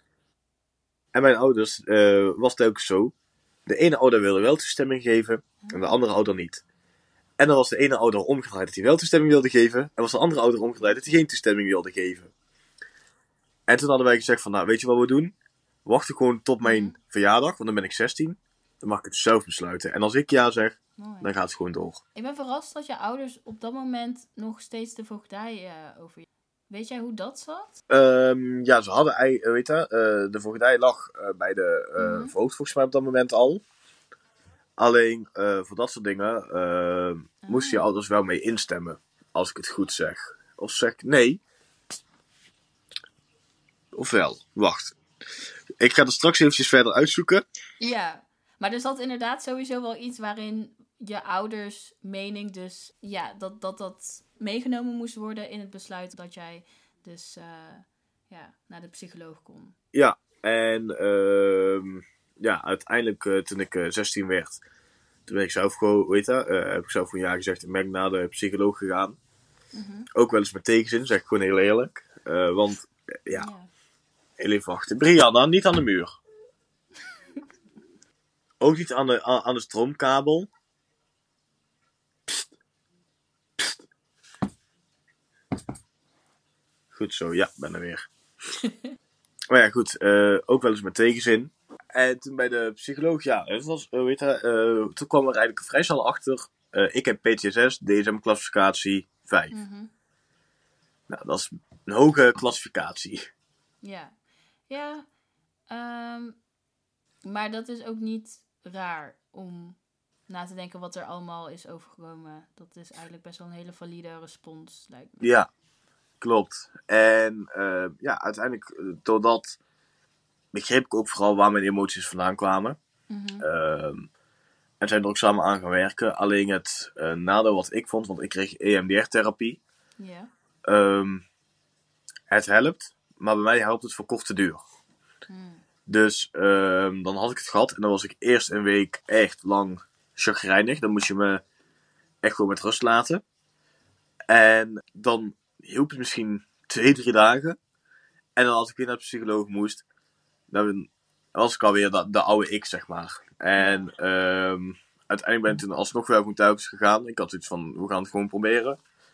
En mijn ouders uh, was het ook zo. De ene ouder wilde wel toestemming geven en de andere ouder niet. En dan was de ene ouder omgedraaid dat hij wel toestemming wilde geven. En was de andere ouder omgedraaid dat hij geen toestemming wilde geven. En toen hadden wij gezegd van, nou, weet je wat we doen? We wachten gewoon tot mijn verjaardag, want dan ben ik zestien. Dan mag ik het zelf besluiten. En als ik ja zeg, Mooi. dan gaat het gewoon door. Ik ben verrast dat je ouders op dat moment nog steeds de voogdij uh, over je... Weet jij hoe dat zat? Um, ja, ze hadden, uh, weet je, uh, de voogdij lag uh, bij de uh, mm-hmm. voogd volgens mij op dat moment al. Alleen, uh, voor dat soort dingen uh, ah. moesten je ouders wel mee instemmen, als ik het goed zeg. Of zeg ik nee. Ofwel, wacht. Ik ga er straks eventjes verder uitzoeken. Ja, maar er zat inderdaad sowieso wel iets waarin je ouders mening dus, ja, dat dat, dat meegenomen moest worden in het besluit dat jij dus uh, ja, naar de psycholoog kon. Ja, en uh, ja, uiteindelijk uh, toen ik uh, zestien werd, toen ben ik zelf gewoon, weet je, uh, heb ik zelf gewoon ja gezegd en ben ik naar de psycholoog gegaan. Mm-hmm. Ook wel eens met tegenzin, zeg ik gewoon heel eerlijk. Uh, want, uh, ja, ja, heel even wachten. Brianna, niet aan de muur. Ook niet aan de, aan de stroomkabel. Psst. Psst. Goed zo, ja, ben er weer. Maar ja, goed, uh, ook wel eens met tegenzin. En toen bij de psycholoog, ja, het was, uh, weet je, uh, toen kwam er eigenlijk vrij snel achter. Uh, ik heb P T S S, D S M-classificatie vijf. Mm-hmm. Nou, dat is een hoge klassificatie. Ja, ja, um, maar dat is ook niet raar om na te denken wat er allemaal is overgekomen. Dat is eigenlijk best wel een hele valide respons, lijkt me. Ja, Klopt. En uh, ja, uiteindelijk, uh, doordat begreep ik ook vooral waar mijn emoties vandaan kwamen. Mm-hmm. Uh, en zijn er ook samen aan gaan werken. Alleen het uh, nadeel wat ik vond, want ik kreeg E M D R-therapie. Yeah. Um, het helpt, maar bij mij helpt het voor korte duur. Mm. Dus um, dan had ik het gehad en dan was ik eerst een week echt lang chagrijnig. Dan moest je me echt gewoon met rust laten. En dan hielp het misschien twee, drie dagen. En dan als ik weer naar de psycholoog moest, dan was ik alweer de, de oude ik, zeg maar. En um, uiteindelijk ben ik toen alsnog wel goed thuis gegaan. Ik had iets van, we gaan het gewoon proberen.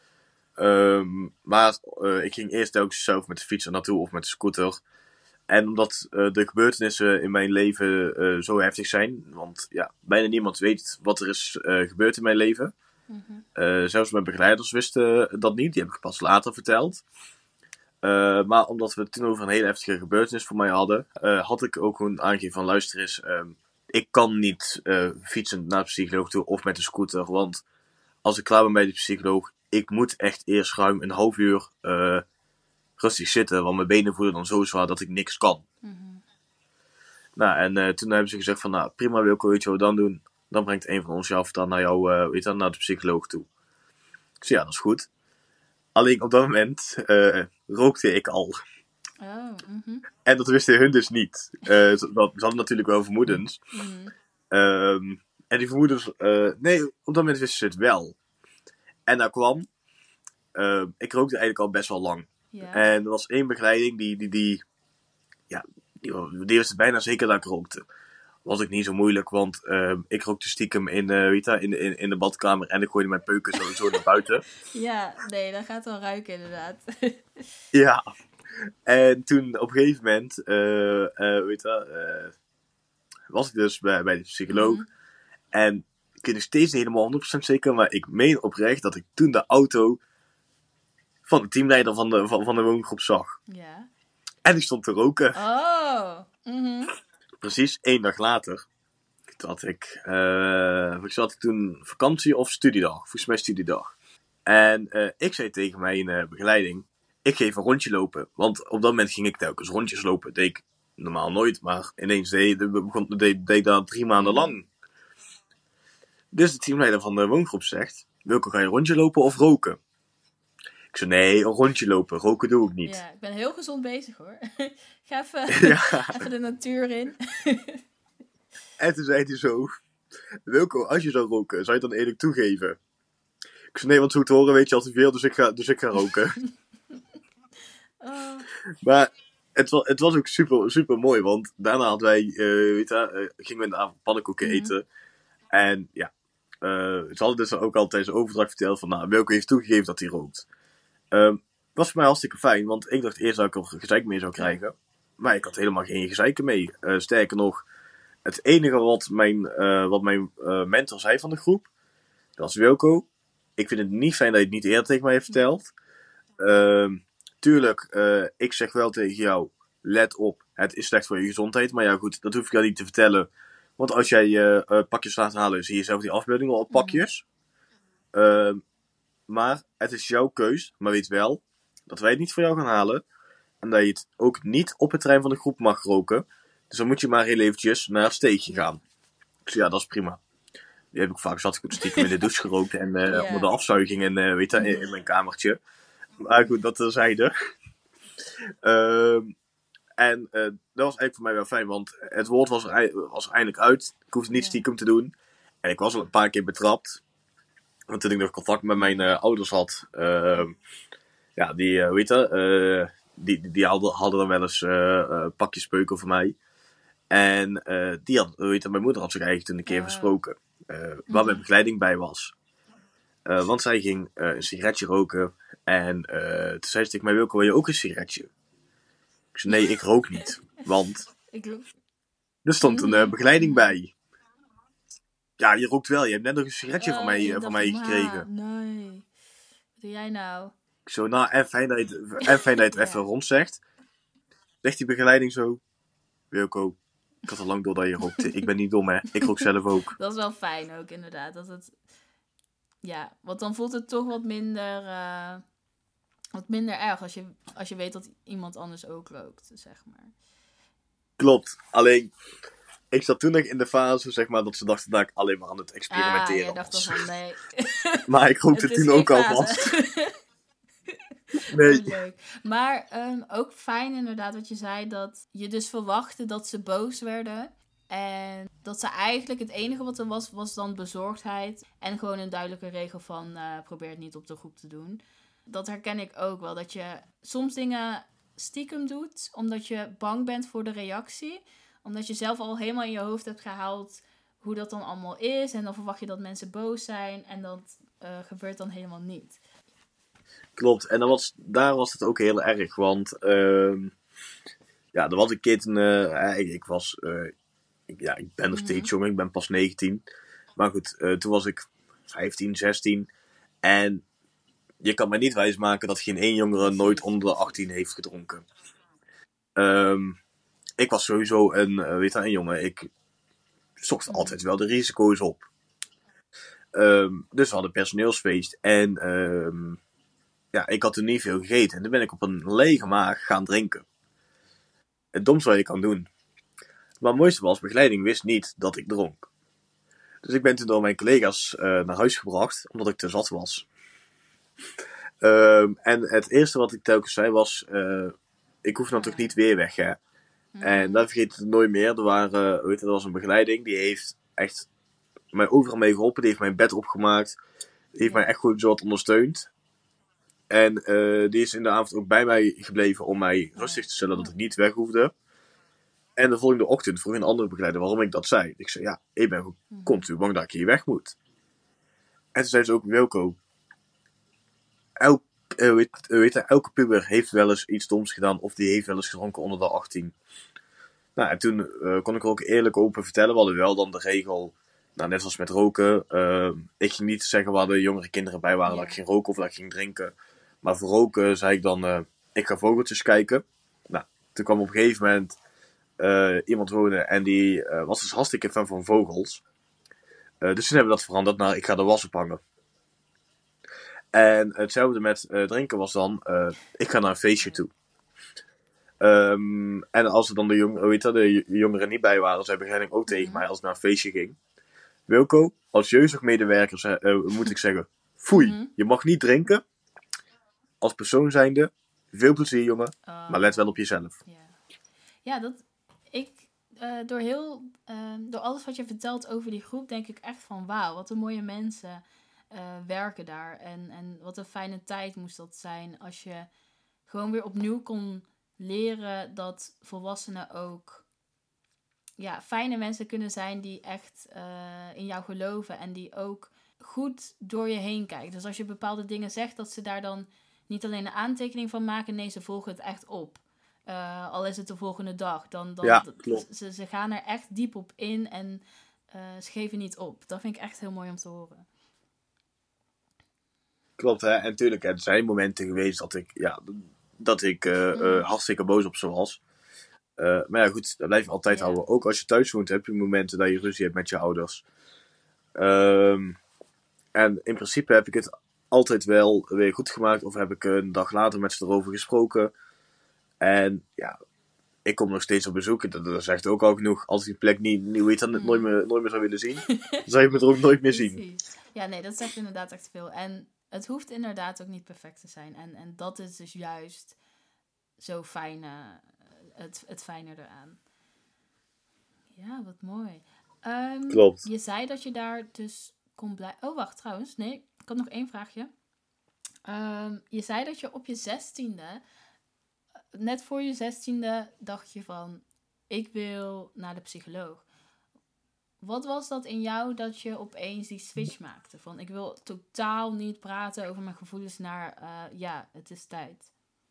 Um, maar uh, ik ging eerst telkens zelf met de fiets er naartoe of met de scooter. En omdat uh, de gebeurtenissen in mijn leven uh, zo heftig zijn. Want ja, bijna niemand weet wat er is uh, gebeurd in mijn leven. Mm-hmm. Uh, zelfs mijn begeleiders wisten dat niet. Die heb ik pas later verteld. Uh, maar omdat we het toen over een hele heftige gebeurtenis voor mij hadden. Uh, had ik ook gewoon aangegeven van luister eens. Uh, ik kan niet uh, fietsen naar de psycholoog toe of met de scooter. Want als ik klaar ben bij de psycholoog. Ik moet echt eerst ruim een half uur uh, rustig zitten. Want mijn benen voelen dan zo zwaar dat ik niks kan. Mm-hmm. Nou, en uh, toen hebben ze gezegd van, nou, prima Wilco, weet je wat we dan doen? Dan brengt een van ons jou dan naar jou, uh, weet je, naar de psycholoog toe. Ik zei, ja, dat is goed. Alleen op dat moment uh, rookte ik al. Oh, mm-hmm. En dat wisten hun dus niet. Uh, ze, ze hadden natuurlijk wel vermoedens. Mm-hmm. Um, en die vermoedens, uh, nee, op dat moment wisten ze het wel. En daar kwam, uh, ik rookte eigenlijk al best wel lang. Yeah. En er was één begeleiding die, die, die, ja, die, die wist bijna zeker dat ik rookte. Was ik niet zo moeilijk, want uh, ik rookte stiekem in, uh, weet je, in, in, in de badkamer en ik gooide mijn peuken sowieso naar buiten. Ja, nee, dat gaat wel ruiken inderdaad. Ja, en toen op een gegeven moment, uh, uh, weet je, uh, was ik dus bij, bij de psycholoog. Mm-hmm. En ik weet nog steeds niet helemaal honderd procent zeker, maar ik meen oprecht dat ik toen de auto van de teamleider van de, van, van de woongroep zag. Ja. En die stond te roken. Oh. Mm-hmm. Precies één dag later. Dat ik, uh, ik zat toen vakantie of studiedag. Volgens mij studiedag. En uh, ik zei tegen mijn uh, begeleiding, ik geef een rondje lopen. Want op dat moment ging ik telkens rondjes lopen. Deed ik normaal nooit, maar ineens deed ik deed, deed dat drie maanden lang. Dus de teamleider van de woongroep zegt, Wilco, ga je een rondje lopen of roken? Ik zei, nee, een rondje lopen. Roken doe ik niet. Ja, ik ben heel gezond bezig hoor. Ga even, ja. even de natuur in. En toen zei hij zo, Wilco, als je zou roken, zou je het dan eerlijk toegeven? Ik zei, nee, want zo te horen weet je al te veel, dus ik ga, dus ik ga roken. Oh. Maar het was, het was ook super, super mooi, want daarna hadden wij, uh, weet je, uh, gingen we in de avond pannenkoeken mm-hmm. eten. En ja, uh, ze hadden dus ook al tijdens de overdracht verteld van, nou, Wilco heeft toegegeven dat hij rookt. Um, was voor mij hartstikke fijn, want ik dacht eerst dat ik er gezeik mee zou krijgen. Maar ik had helemaal geen gezeiken mee. Uh, sterker nog, het enige wat mijn, uh, wat mijn uh, mentor zei van de groep, dat was Wilco. Ik vind het niet fijn dat je het niet eerder tegen mij hebt verteld. Uh, tuurlijk, uh, ik zeg wel tegen jou, let op, het is slecht voor je gezondheid. Maar ja goed, dat hoef ik jou niet te vertellen. Want als jij uh, uh, pakjes laat halen, zie je zelf die afbeeldingen op pakjes. Uh, maar het is jouw keus, maar weet wel dat wij het niet voor jou gaan halen. En dat je het ook niet op het terrein van de groep mag roken. Dus dan moet je maar heel eventjes naar het steegje gaan. Dus ja, dat is prima. Die heb ik vaak zat ik op stiekem in de douche gerookt. En uh, yeah. onder de afzuiging en uh, weet je, in, in mijn kamertje. Maar goed, dat terzijde. uh, en uh, dat was eigenlijk voor mij wel fijn. Want het woord was er, was er eindelijk uit. Ik hoefde niet stiekem te doen. En ik was al een paar keer betrapt. Want toen ik nog contact met mijn uh, ouders had. Uh, ja, die, uh, weet je, uh, die, die, die hadden, hadden dan wel eens uh, uh, pakjes peuken voor mij. En uh, die had, weet je, mijn moeder had zich eigenlijk toen een keer uh. versproken. Uh, waar mm-hmm. mijn begeleiding bij was. Uh, want zij ging uh, een sigaretje roken. En uh, toen zei ze tegen mij, Wilco, wil je ook een sigaretje? Ik zei, nee, ik rook niet. Want ik lo- er stond een uh, begeleiding bij. Ja, je rookt wel. Je hebt net nog een sigaretje oh, van mij, uh, van mij gekregen. Nee. Wat doe jij nou? Ik zo, nou, en fijn dat je het, en fijn dat je het even rond zegt. Zegt die begeleiding zo. Wilco, ik had al lang door dat je rookte. Ik ben niet dom, hè. Ik rook zelf ook. Dat is wel fijn ook, inderdaad. Dat het... Ja, want dan voelt het toch wat minder... Uh... wat minder erg als je, als je weet dat iemand anders ook rookt, zeg maar. Klopt. Alleen, ik zat toen nog in de fase, zeg maar, dat ze dachten dat ik alleen maar aan het Ah, experimenteren jij dacht was. dan van nee. Maar ik rookte Het is toen geen ook al fase. vast. Nee. Oh, leuk. Maar um, ook fijn inderdaad wat je zei, dat je dus verwachtte dat ze boos werden. En dat ze eigenlijk het enige wat er was, was dan bezorgdheid. En gewoon een duidelijke regel van uh, probeer het niet op de groep te doen. Dat herken ik ook wel. Dat je soms dingen stiekem doet, omdat je bang bent voor de reactie. Omdat je zelf al helemaal in je hoofd hebt gehaald hoe dat dan allemaal is. En dan verwacht je dat mensen boos zijn. En dat uh, gebeurt dan helemaal niet. Klopt, en dan was, daar was het ook heel erg, want uh, ja, er was een keer toen, uh, ik, ik was, uh, ik, ja, ik ben nog steeds Mm-hmm. jong, ik ben pas negentien, maar goed, uh, toen was ik vijftien, zestien, en je kan mij niet wijsmaken dat geen één jongere nooit onder de achttien heeft gedronken. Um, ik was sowieso een, uh, weet je, een jongen, ik zocht Mm-hmm. altijd wel de risico's op. Um, dus we hadden een personeelsfeest en... Um, Ja, ik had toen niet veel gegeten. En toen ben ik op een lege maag gaan drinken. Het domste wat je kan doen. Maar het mooiste was, begeleiding wist niet dat ik dronk. Dus ik ben toen door mijn collega's uh, naar huis gebracht, omdat ik te zat was. Um, en het eerste wat ik telkens zei was, uh, ik hoef natuurlijk niet weer weg, hè. Mm-hmm. En dat vergeet ik nooit meer. Er, waren, weet je, er was een begeleiding, die heeft echt mij overal mee geholpen. Die heeft mijn bed opgemaakt. Die heeft Ja. mij echt goed zo wat ondersteund. En uh, die is in de avond ook bij mij gebleven om mij rustig te stellen dat ik niet weg hoefde. En de volgende ochtend vroeg een andere begeleider waarom ik dat zei. Ik zei, ja, ik ben continu bang dat ik hier weg moet. En toen zei ze ook, Wilco, elk, uh, weet, uh, weet je, elke puber heeft wel eens iets doms gedaan of die heeft wel eens gedronken onder de achttien. Nou, en toen uh, kon ik er ook eerlijk open vertellen. We hadden wel dan de regel, nou, net als met roken. Uh, ik ging niet zeggen waar de jongere kinderen bij waren, ja. Dat ik ging roken of dat ik ging drinken. Maar voor roken zei ik dan, uh, ik ga vogeltjes kijken. Nou, toen kwam op een gegeven moment uh, iemand wonen en die uh, was dus hartstikke fan van vogels. Uh, dus toen hebben we dat veranderd naar, ik ga de was ophangen. En hetzelfde met uh, drinken was dan, uh, ik ga naar een feestje toe. Um, en als er dan de, jong, weet je, de jongeren niet bij waren, zei begeleiding ook tegen mij als ik naar een feestje ging. Wilco, als jeugdmedewerker uh, moet ik zeggen, foei, je mag niet drinken. Als persoon zijnde, veel plezier jongen, uh, maar let wel op jezelf. Yeah. Ja, dat ik uh, door heel uh, door alles wat je vertelt over die groep denk ik echt van wauw, wat een mooie mensen uh, werken daar en en wat een fijne tijd moest dat zijn als je gewoon weer opnieuw kon leren dat volwassenen ook ja fijne mensen kunnen zijn die echt uh, in jou geloven en die ook goed door je heen kijken. Dus als je bepaalde dingen zegt, dat ze daar dan niet alleen een aantekening van maken, nee, ze volgen het echt op. Uh, al is het de volgende dag. Dan, dan, ja, klopt. Ze, ze gaan er echt diep op in en uh, ze geven niet op. Dat vind ik echt heel mooi om te horen. Klopt, hè. En tuurlijk, er zijn momenten geweest dat ik, ja, dat ik uh, mm. uh, hartstikke boos op ze was. Uh, maar ja, goed, dat blijf je altijd ja. houden. Ook als je thuis woont, heb je momenten dat je ruzie hebt met je ouders. Um, en in principe heb ik het altijd wel weer goed gemaakt. Of heb ik een dag later met ze erover gesproken. En ja, ik kom nog steeds op bezoek. Dat, dat zegt ook al genoeg. Als die plek niet, niet weet dan, mm. nooit, meer, nooit meer zou willen zien, dan zou je me er ook nooit meer zien. Precies. Ja, nee, dat zegt inderdaad echt veel. En het hoeft inderdaad ook niet perfect te zijn. En, en dat is dus juist zo fijn, uh, het, het fijne eraan. Ja, wat mooi. Um, Klopt. Je zei dat je daar dus kon blijven... Oh, wacht, trouwens. Nee, ik had nog één vraagje. Um, je zei dat je op je zestiende... Net voor je zestiende dacht je van... Ik wil naar de psycholoog. Wat was dat in jou dat je opeens die switch maakte? Van ik wil totaal niet praten over mijn gevoelens naar... Uh, ja, het is tijd.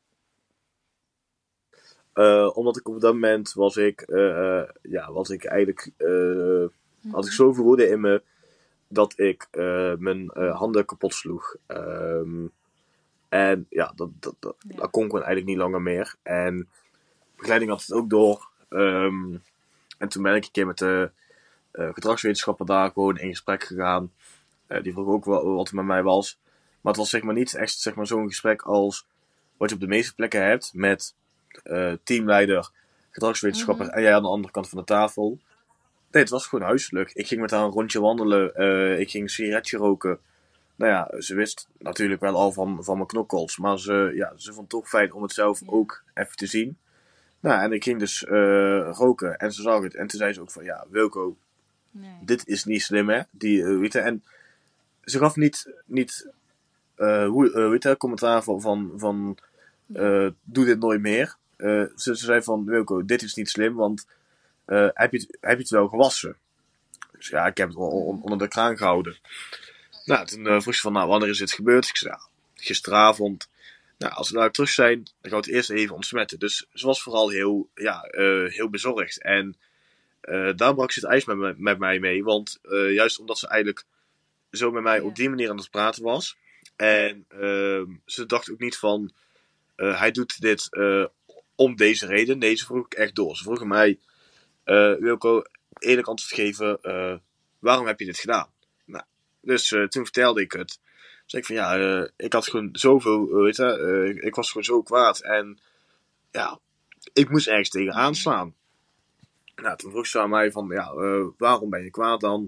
Uh, omdat ik op dat moment was ik... Uh, ja, was ik eigenlijk... Uh, mm-hmm. Had ik zoveel woede in me... Dat ik uh, mijn uh, handen kapot sloeg. Um, en ja, dat, dat, dat, ja. dat kon ik gewoon eigenlijk niet langer meer. En begeleiding had het ook door. Um, en toen ben ik een keer met de uh, gedragswetenschapper daar gewoon in gesprek gegaan. Uh, die vroeg ook wel wat er met mij was. Maar het was zeg maar niet echt zeg maar, zo'n gesprek als... wat je op de meeste plekken hebt met uh, teamleider, gedragswetenschapper Mhm. en jij aan de andere kant van de tafel. Nee, het was gewoon huiselijk. Ik ging met haar een rondje wandelen, uh, ik ging een sigaretje roken. Nou ja, ze wist natuurlijk wel al van, van mijn knokkels, maar ze, ja, ze vond het toch fijn om het zelf Ja. ook even te zien. Nou, en ik ging dus uh, roken en ze zag het. En toen zei ze ook van, ja, Wilco, Nee. dit is niet slim, hè. Die, uh, weet je, en ze gaf niet, niet uh, hoe, uh, weet je, commentaar van, van, van uh, doe dit nooit meer. Uh, ze, ze zei van, Wilco, dit is niet slim, want uh, heb, je het, heb je het wel gewassen? Dus ja, ik heb het on, onder de kraan gehouden. Nou, toen uh, vroeg ze van, nou, wanneer is dit gebeurd? Ik zei, ja, gisteravond. Nou, als we daar terug zijn, dan gaan we het eerst even ontsmetten. Dus ze was vooral heel, ja, uh, heel bezorgd. En uh, daar brak ze het ijs met, met mij mee. Want uh, juist omdat ze eigenlijk zo met mij Ja. op die manier aan het praten was. En uh, ze dacht ook niet van, uh, hij doet dit uh, om deze reden. Nee, ze vroeg echt door. Ze vroegen mij, uh, Wilco, eerlijk antwoord geven, uh, waarom heb je dit gedaan? Nou, dus uh, toen vertelde ik het. Dus ik van ja, uh, ik had gewoon zoveel, uh, weet je, uh, ik was gewoon zo kwaad. En ja, ik moest ergens tegen aanslaan. Nou, toen vroeg ze aan mij van, ja, uh, waarom ben je kwaad dan?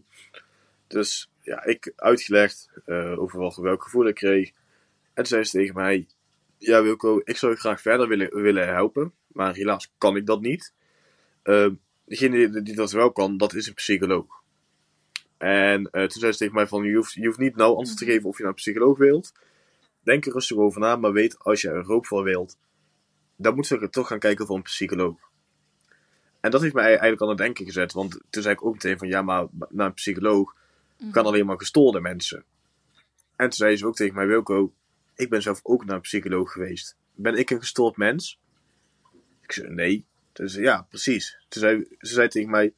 Dus ja, ik uitgelegd uh, over wat, welk gevoel ik kreeg. En toen zei ze tegen mij, ja Wilco, ik zou je graag verder willen, willen helpen. Maar helaas kan ik dat niet. Uh, degene die, die dat wel kan, dat is een psycholoog. En uh, toen zei ze tegen mij van, je hoeft, je hoeft niet nou antwoord te geven of je naar een psycholoog wilt. Denk er rustig over na, maar weet, als je er hulp voor wilt, dan moet je toch gaan kijken voor een psycholoog. En dat heeft mij eigenlijk aan het denken gezet, want toen zei ik ook meteen van, ja, maar naar een psycholoog mm-hmm. kan alleen maar gestoorde mensen. En toen zei ze ook tegen mij, Wilco, ik ben zelf ook naar een psycholoog geweest. Ben ik een gestoord mens? Ik zei, nee. Dus ja, precies. Toen zei, ze zei tegen mij,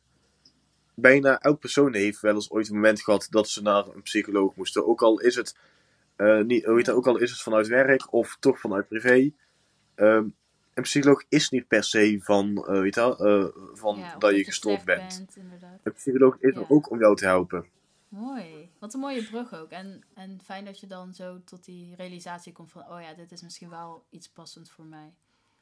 bijna elk persoon heeft wel eens ooit een moment gehad dat ze naar een psycholoog moesten. Ook al is het, uh, niet, weet je, ook al is het vanuit werk of toch vanuit privé. Um, een psycholoog is niet per se van, uh, weet je, uh, van ja, dat, dat je gestoord bent. bent een psycholoog is ja. er ook om jou te helpen. Mooi. Wat een mooie brug ook. En, en fijn dat je dan zo tot die realisatie komt van, oh ja, dit is misschien wel iets passend voor mij.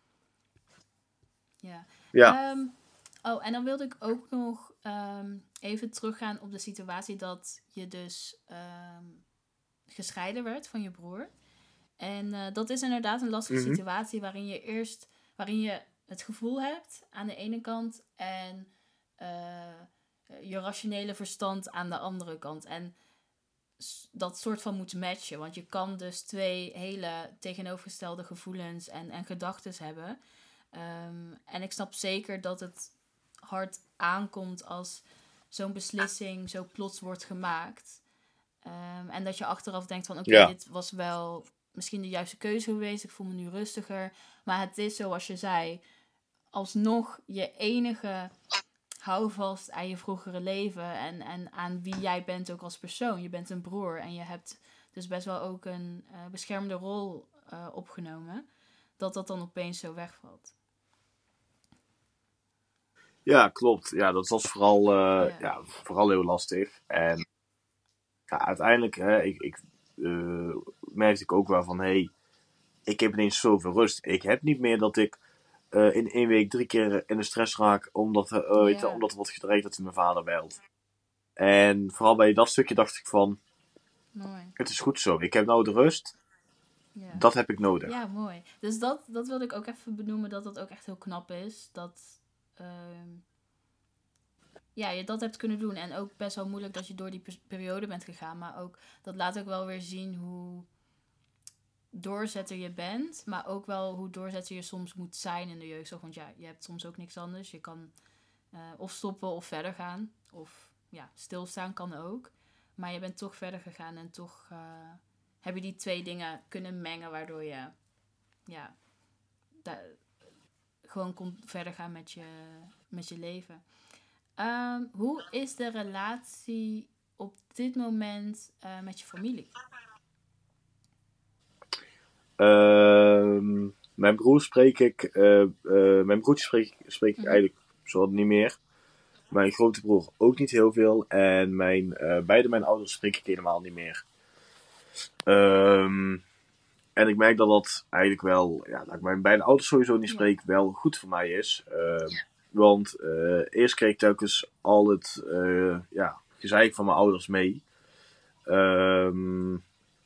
Ja. Ja. Um, oh, en dan wilde ik ook nog um, even teruggaan op de situatie dat je dus um, gescheiden werd van je broer. En uh, dat is inderdaad een lastige mm-hmm. situatie waarin je eerst, waarin je het gevoel hebt aan de ene kant en uh, je rationele verstand aan de andere kant. En dat soort van moet matchen, want je kan dus twee hele tegenovergestelde gevoelens en, en gedachten hebben. Um, en ik snap zeker dat het hard aankomt als zo'n beslissing zo plots wordt gemaakt. Um, en dat je achteraf denkt van oké, okay, ja. dit was wel misschien de juiste keuze geweest. Ik voel me nu rustiger. Maar het is zoals je zei, alsnog je enige houvast aan je vroegere leven. En, en aan wie jij bent ook als persoon. Je bent een broer en je hebt dus best wel ook een uh, beschermde rol uh, opgenomen. Dat dat dan opeens zo wegvalt. Ja, klopt. Ja, dat was vooral, uh, ja. Ja, vooral heel lastig. En ja, uiteindelijk hè, ik, ik, uh, merkte ik ook wel van... Hey, ik heb ineens zoveel rust. Ik heb niet meer dat ik uh, in één week drie keer in de stress raak... omdat, uh, ja. weet je, omdat er wordt gedreigd dat hij mijn vader belt. En vooral bij dat stukje dacht ik van... Mooi. Het is goed zo. Ik heb nou de rust. Ja. Dat heb ik nodig. Ja, mooi. Dus dat, dat wilde ik ook even benoemen... dat dat ook echt heel knap is. Dat... Uh, ja, je dat hebt kunnen doen. En ook best wel moeilijk dat je door die periode bent gegaan. Maar ook, dat laat ook wel weer zien hoe doorzetter je bent. Maar ook wel hoe doorzetter je soms moet zijn in de jeugdzorg. Want ja, je hebt soms ook niks anders. Je kan uh, of stoppen of verder gaan. Of ja, stilstaan kan ook. Maar je bent toch verder gegaan. En toch uh, heb je die twee dingen kunnen mengen. Waardoor je ja, da- gewoon kon verder gaan met je, met je leven. Um, hoe is de relatie op dit moment uh, met je familie? Uh, mijn broer spreek ik... Uh, uh, mijn broertje spreek, spreek ik mm-hmm. eigenlijk zowat niet meer. Mijn grote broer ook niet heel veel. En mijn, uh, beide mijn ouders spreek ik helemaal niet meer. Um, En ik merk dat dat eigenlijk wel, ja, dat ik mijn beide ouders sowieso niet spreek, wel goed voor mij is. Uh, ja. Want uh, eerst kreeg ik telkens al het uh, ja, gezeik van mijn ouders mee. Um,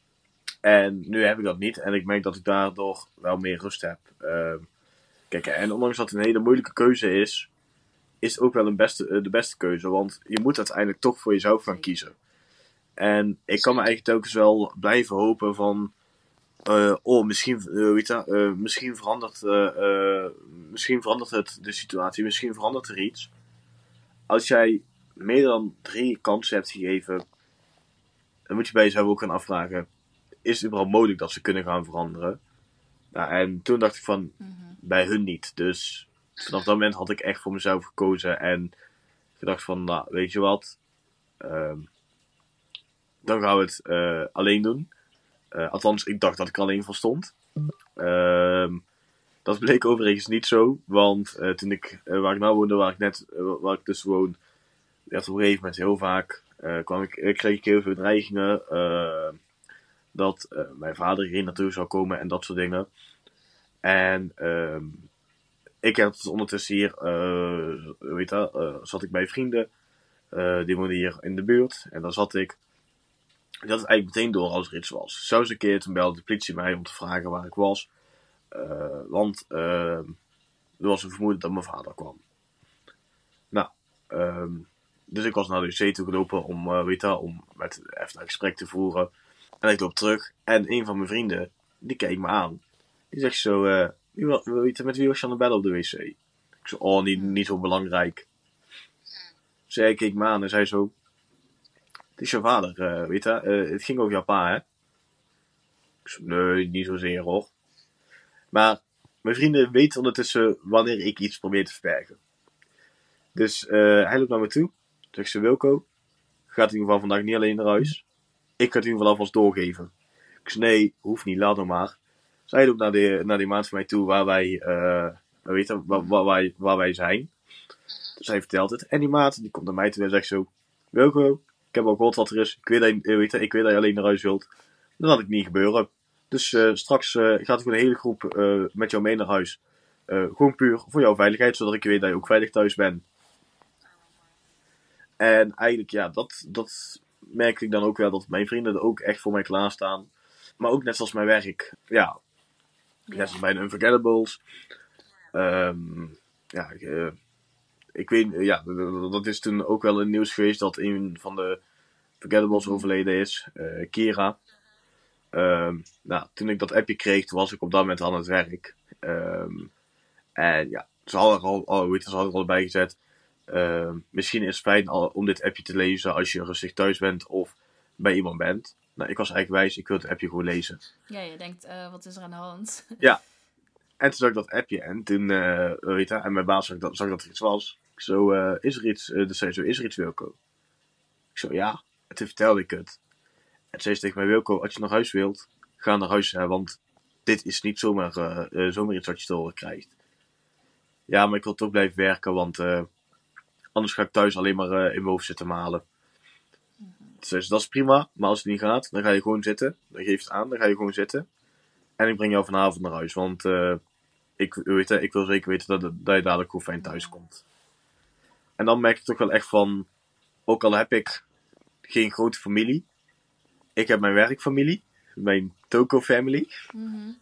en nu heb ik dat niet. En ik merk dat ik daardoor wel meer rust heb. Uh, kijk, en ondanks dat het een hele moeilijke keuze is, is het ook wel een beste, uh, de beste keuze. Want je moet uiteindelijk toch voor jezelf gaan kiezen. En ik kan me eigenlijk telkens wel blijven hopen van... Uh, oh, misschien, uh, weet je, uh, misschien, verandert, uh, uh, misschien verandert het de situatie, misschien verandert er iets. Als jij meer dan drie kansen hebt gegeven, dan moet je bij jezelf ook gaan afvragen, is het überhaupt mogelijk dat ze kunnen gaan veranderen? Nou, en toen dacht ik van, mm-hmm. bij hun niet. Dus vanaf dat moment had ik echt voor mezelf gekozen en gedacht van, nou, weet je wat, uh, dan gaan we het uh, alleen doen. Uh, althans, ik dacht dat ik er alleen van stond. Uh, dat bleek overigens niet zo. Want uh, toen ik, uh, waar ik nou woonde, waar ik net, uh, waar ik dus woon, werd op een gegeven moment heel vaak, uh, kwam ik, uh, kreeg ik heel veel dreigingen. Uh, dat uh, mijn vader hier naartoe zou komen en dat soort dingen. En uh, ik heb dus ondertussen hier, uh, weet je, uh, zat ik bij vrienden. Uh, die woonden hier in de buurt. En daar zat ik. Ik had het eigenlijk meteen door als er iets was. Zo eens een keer, toen belde de politie mij om te vragen waar ik was. Uh, want uh, er was een vermoeden dat mijn vader kwam. Nou, um, dus ik was naar de wc toe gelopen om, uh, weet je, om met even een gesprek te voeren. En ik loop terug. En een van mijn vrienden, die keek me aan. Die zegt zo, uh, wie, weet je, met wie was je aan het bellen op de wc? Ik zei, oh, niet, niet zo belangrijk. Zij keek me aan en zei zo, het is je vader, uh, weet je, uh, het ging over jouw pa, hè? Ik zei, nee, niet zozeer, hoor. Maar mijn vrienden weten ondertussen wanneer ik iets probeer te verbergen. Dus uh, hij loopt naar me toe. Zegt ze, Wilco, gaat in ieder geval vandaag niet alleen naar huis. Ik ga het in ieder geval alvast doorgeven. Ik zei, nee, hoeft niet, laat hem maar. Zij loopt naar, de, naar die maat van mij toe waar wij, uh, weet je, waar, waar, wij, waar wij zijn. Dus hij vertelt het. En die maat, die komt naar mij toe en zegt zo, Wilco, ik heb al gehoord wat er is. Ik weet dat je, weet je, ik weet dat je alleen naar huis wilt. Dat had ik niet gebeuren. Dus uh, straks uh, gaat gewoon een hele groep uh, met jou mee naar huis. Uh, gewoon puur voor jouw veiligheid, zodat ik weet dat je ook veilig thuis bent. En eigenlijk, ja, dat, dat merkte ik dan ook wel, dat mijn vrienden er ook echt voor mij klaarstaan. Maar ook net zoals mijn werk. Ja, net zoals bij de Unforgettables. Um, ja, uh, ik weet, ja, dat is toen ook wel in het nieuws geweest dat een van de Forgettables overleden is. Uh, Kira. Um, nou, toen ik dat appje kreeg, toen was ik op dat moment aan het werk. Um, en ja, ze hadden er al, al, weet je, ze hadden er al bij gezet. Um, misschien is het fijn om dit appje te lezen als je rustig thuis bent of bij iemand bent. Nou, ik was eigenlijk wijs, ik wil het appje gewoon lezen. Ja, je denkt, uh, wat is er aan de hand? Ja. En toen zag ik dat appje en toen, uh, weet je, en mijn baas zag dat, zag dat er iets was. Ik zo, uh, is er iets, uh, dus zei zo, is er iets, Wilco? Ik zo, ja. En toen vertelde ik het. En zei ze tegen mij, Wilco, als je naar huis wilt, ga naar huis, hè, want dit is niet zomaar, uh, uh, zomaar iets wat je te horen krijgt. Ja, maar ik wil toch blijven werken, want uh, anders ga ik thuis alleen maar uh, in mijn hoofd zitten malen. Mm-hmm. Dus dat is prima, maar als het niet gaat, dan ga je gewoon zitten. Dan geef je het aan, dan ga je gewoon zitten. En ik breng jou vanavond naar huis, want uh, ik, weet je, ik wil zeker weten dat, dat je dadelijk goed fijn thuis komt. En dan merk ik toch wel echt van, ook al heb ik geen grote familie, ik heb mijn werkfamilie, mijn Toko family. Mm-hmm.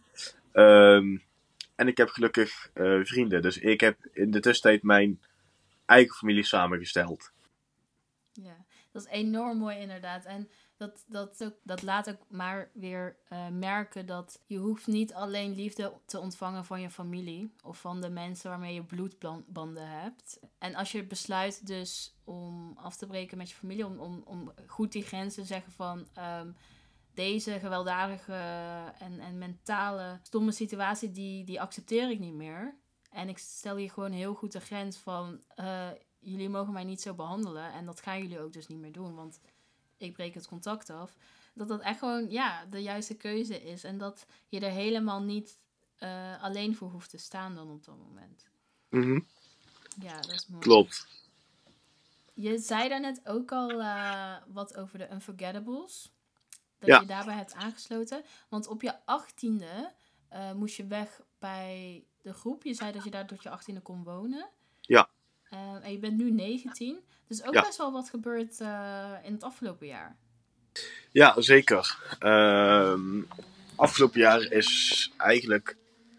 Um, en ik heb gelukkig uh, vrienden. Dus ik heb in de tussentijd mijn eigen familie samengesteld. Ja, dat is enorm mooi inderdaad. En dat, dat, ook, dat laat ook maar weer uh, merken dat je hoeft niet alleen liefde te ontvangen van je familie. Of van de mensen waarmee je bloedbanden hebt. En als je besluit dus om af te breken met je familie. Om, om, om goed die grenzen te zeggen van... Um, deze gewelddadige en, en mentale stomme situatie, die, die accepteer ik niet meer. En ik stel hier gewoon heel goed de grens van... Uh, jullie mogen mij niet zo behandelen. En dat gaan jullie ook dus niet meer doen. Want ik breek het contact af. Dat dat echt gewoon ja, de juiste keuze is. En dat je er helemaal niet uh, alleen voor hoeft te staan dan op dat moment. Mm-hmm. Ja, dat is mooi. Klopt. Je zei daarnet ook al uh, wat over de Unforgettables. dat Ja. je daarbij hebt aangesloten. Want op je achttiende uh, moest je weg bij de groep. Je zei dat je daar tot je achttiende kon wonen. Ja. Uh, en je bent nu negentien. Dus ook Ja. best wel wat gebeurd uh, in het afgelopen jaar. Ja, zeker. Uh, afgelopen jaar is eigenlijk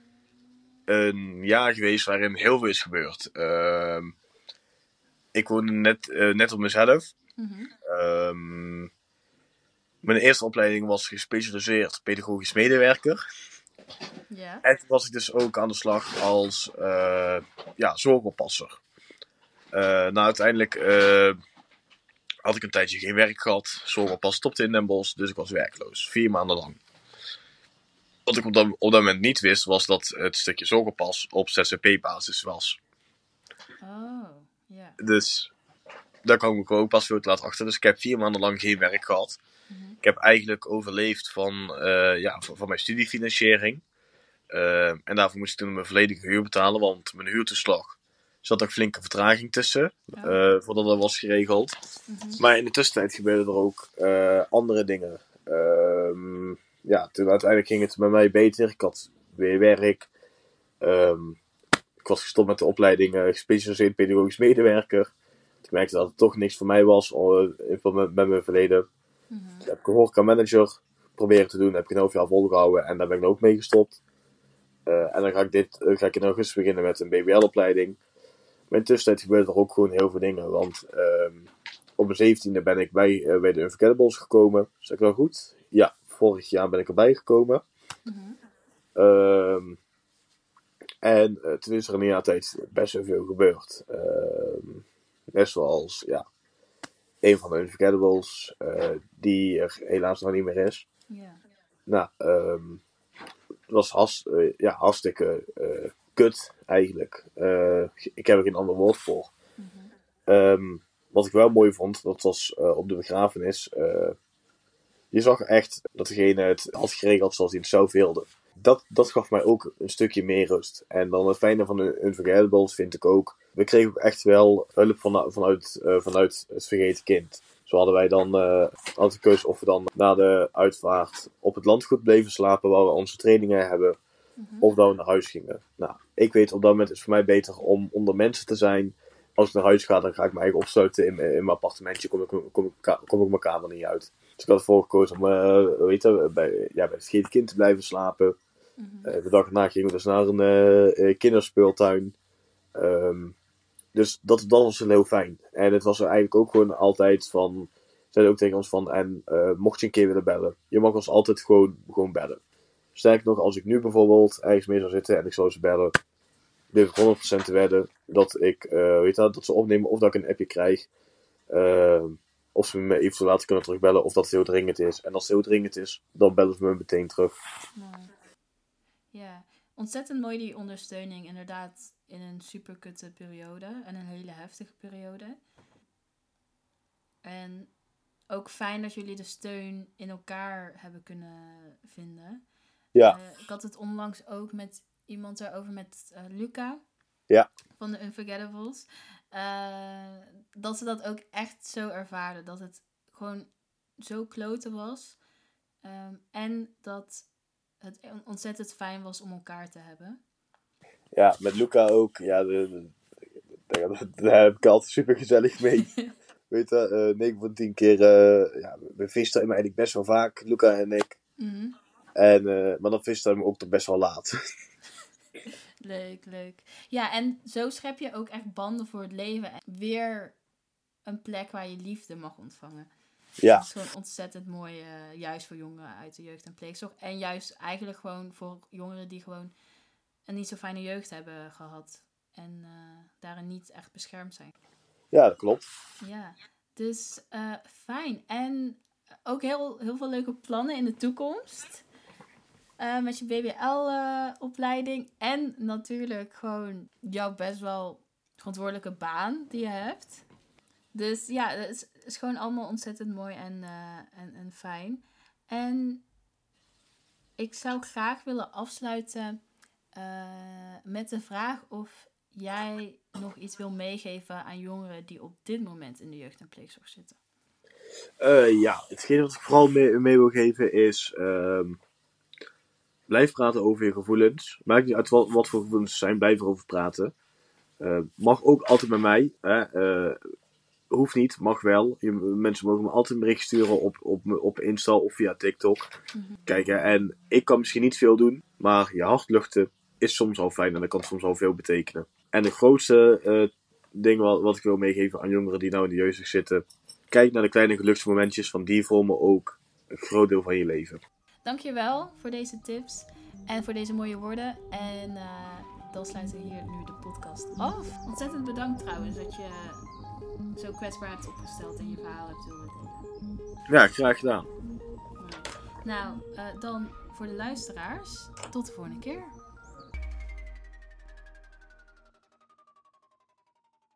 een jaar geweest waarin heel veel is gebeurd. Uh, ik woonde net, uh, net op mezelf. Mm-hmm. Uh, mijn eerste opleiding was gespecialiseerd pedagogisch medewerker. Yeah. En toen was ik dus ook aan de slag als uh, ja, zorgoppasser. Uh, nou, uiteindelijk uh, had ik een tijdje geen werk gehad. Zorgoppas stopte in Den Bosch, dus ik was werkloos. Vier maanden lang. Wat ik op dat, op dat moment niet wist, was dat het stukje zorgoppas op Z Z P-basis was. Oh, ja. Yeah. Dus daar kwam ik ook pas veel te laat achter. Dus ik heb vier maanden lang geen werk gehad. Mm-hmm. Ik heb eigenlijk overleefd van, uh, ja, van, van mijn studiefinanciering. Uh, en daarvoor moest ik toen mijn volledige huur betalen, want mijn huurtoeslag zat ook flinke vertraging tussen, oh. uh, voordat dat was geregeld. Mm-hmm. Maar in de tussentijd gebeurden er ook uh, andere dingen. Uh, ja, toen uiteindelijk ging het met mij beter. Ik had weer werk. Um, ik was gestopt met de opleiding uh, gespecialiseerd pedagogisch medewerker. Ik merkte dat het toch niks voor mij was uh, met, met mijn verleden. Mm-hmm. Ik heb ik een horeca manager proberen te doen, heb ik een half jaar volgehouden en daar ben ik ook mee gestopt. Uh, en dan ga ik, dit, uh, ga ik in augustus beginnen met een B B L-opleiding. Maar in de tussentijd gebeurt er ook gewoon heel veel dingen. Want um, op mijn zeventiende ben ik bij, uh, bij de Unforgettables gekomen. Zeg ik wel goed? Ja, vorig jaar ben ik erbij gekomen. Mm-hmm. Um, en uh, toen is er in een jaar tijd best wel veel gebeurd. Um, net zoals, ja, een van de Unforgettables, uh, die er helaas nog niet meer is. Yeah. Nou, um, het was has, uh, ja, hartstikke uh, kut eigenlijk. Uh, ik heb er geen ander woord voor. Mm-hmm. Um, wat ik wel mooi vond, dat was uh, op de begrafenis. Uh, je zag echt dat degene het had geregeld zoals hij het zelf wilde. Dat, dat gaf mij ook een stukje meer rust. En dan het fijne van de Unforgettables vind ik ook. We kregen ook echt wel hulp van, vanuit, uh, vanuit het vergeten kind. Zo hadden wij dan uh, altijd de keuze of we dan na de uitvaart op het landgoed bleven slapen waar we onze trainingen hebben. Mm-hmm. Of dat we naar huis gingen. Nou, ik weet op dat moment is het voor mij beter om onder mensen te zijn. Als ik naar huis ga, dan ga ik me eigen opsluiten in, in mijn appartementje. Kom ik, kom, ik, kom ik mijn kamer niet uit. Dus ik had ervoor gekozen om uh, weet je, bij, ja, bij het vergeten kind te blijven slapen. Mm-hmm. Uh, de dag erna gingen we dus naar een uh, kinderspeeltuin. Um, dus dat, dat was heel fijn. En het was er eigenlijk ook gewoon altijd van. Zeiden ook tegen ons van. En uh, mocht je een keer willen bellen. Je mag ons altijd gewoon, gewoon bellen. Sterker nog, als ik nu bijvoorbeeld ergens mee zou zitten en ik zou ze bellen. Durf ik honderd procent te wedden dat ik, uh, weet je, dat ze opnemen of dat ik een appje krijg. Uh, of ze me eventueel later kunnen terugbellen of dat het heel dringend is. En als het heel dringend is, dan bellen ze me meteen terug. Mooi. Ja, ontzettend mooi die ondersteuning. Inderdaad, in een super kutte periode. En een hele heftige periode. En ook fijn dat jullie de steun in elkaar hebben kunnen vinden. Ja. Uh, ik had het onlangs ook met iemand erover, met uh, Luca. Ja. Van de Unforgettables. Uh, dat ze dat ook echt zo ervaren. Dat het gewoon zo kloten was. Um, en dat het ontzettend fijn was om elkaar te hebben. Ja, met Luca ook. Ja, de, de, de, daar heb ik altijd super gezellig mee. Weet je, uh, negen van tien keer. Uh, ja, we facetimen eigenlijk best wel vaak, Luca en ik. Mm-hmm. En, uh, maar dan facetimen we ook toch best wel laat. Leuk, leuk. Ja, en zo schep je ook echt banden voor het leven. En weer een plek waar je liefde mag ontvangen. Ja. Dat is gewoon ontzettend mooi, uh, juist voor jongeren uit de jeugd- en pleegzorg. En juist eigenlijk gewoon voor jongeren die gewoon een niet zo fijne jeugd hebben gehad. En uh, daarin niet echt beschermd zijn. Ja, dat klopt. Ja, dus uh, fijn. En ook heel, heel veel leuke plannen in de toekomst. Uh, met je B B L-opleiding. Uh, en natuurlijk gewoon jouw best wel verantwoordelijke baan die je hebt. Dus ja, het is, is gewoon allemaal ontzettend mooi en, uh, en, en fijn. En ik zou graag willen afsluiten uh, met de vraag of jij nog iets wil meegeven aan jongeren die op dit moment in de jeugd- en pleegzorg zitten. Uh, ja, hetgeen wat ik vooral mee, mee wil geven is... Uh, blijf praten over je gevoelens. Maakt niet uit wat, wat voor gevoelens er zijn, blijf erover praten. Uh, mag ook altijd bij mij. Hè? Uh, hoeft niet, mag wel. Je, mensen mogen me altijd een bericht sturen op, op, op Insta of via TikTok. Mm-hmm. Kijk, hè, en ik kan misschien niet veel doen, maar je hart luchten is soms al fijn en dat kan soms al veel betekenen. En de grootste uh, ding wat, wat ik wil meegeven aan jongeren die nou in de jeugdzorg zitten, kijk naar de kleine geluksmomentjes, want die vormen ook een groot deel van je leven. Dankjewel voor deze tips en voor deze mooie woorden. En uh, dan sluiten we hier nu de podcast af. Ontzettend bedankt trouwens dat je zo kwetsbaar hebt opgesteld en je verhaal hebt willen delen. Ja, graag gedaan. Nou, uh, dan voor de luisteraars, tot de volgende keer.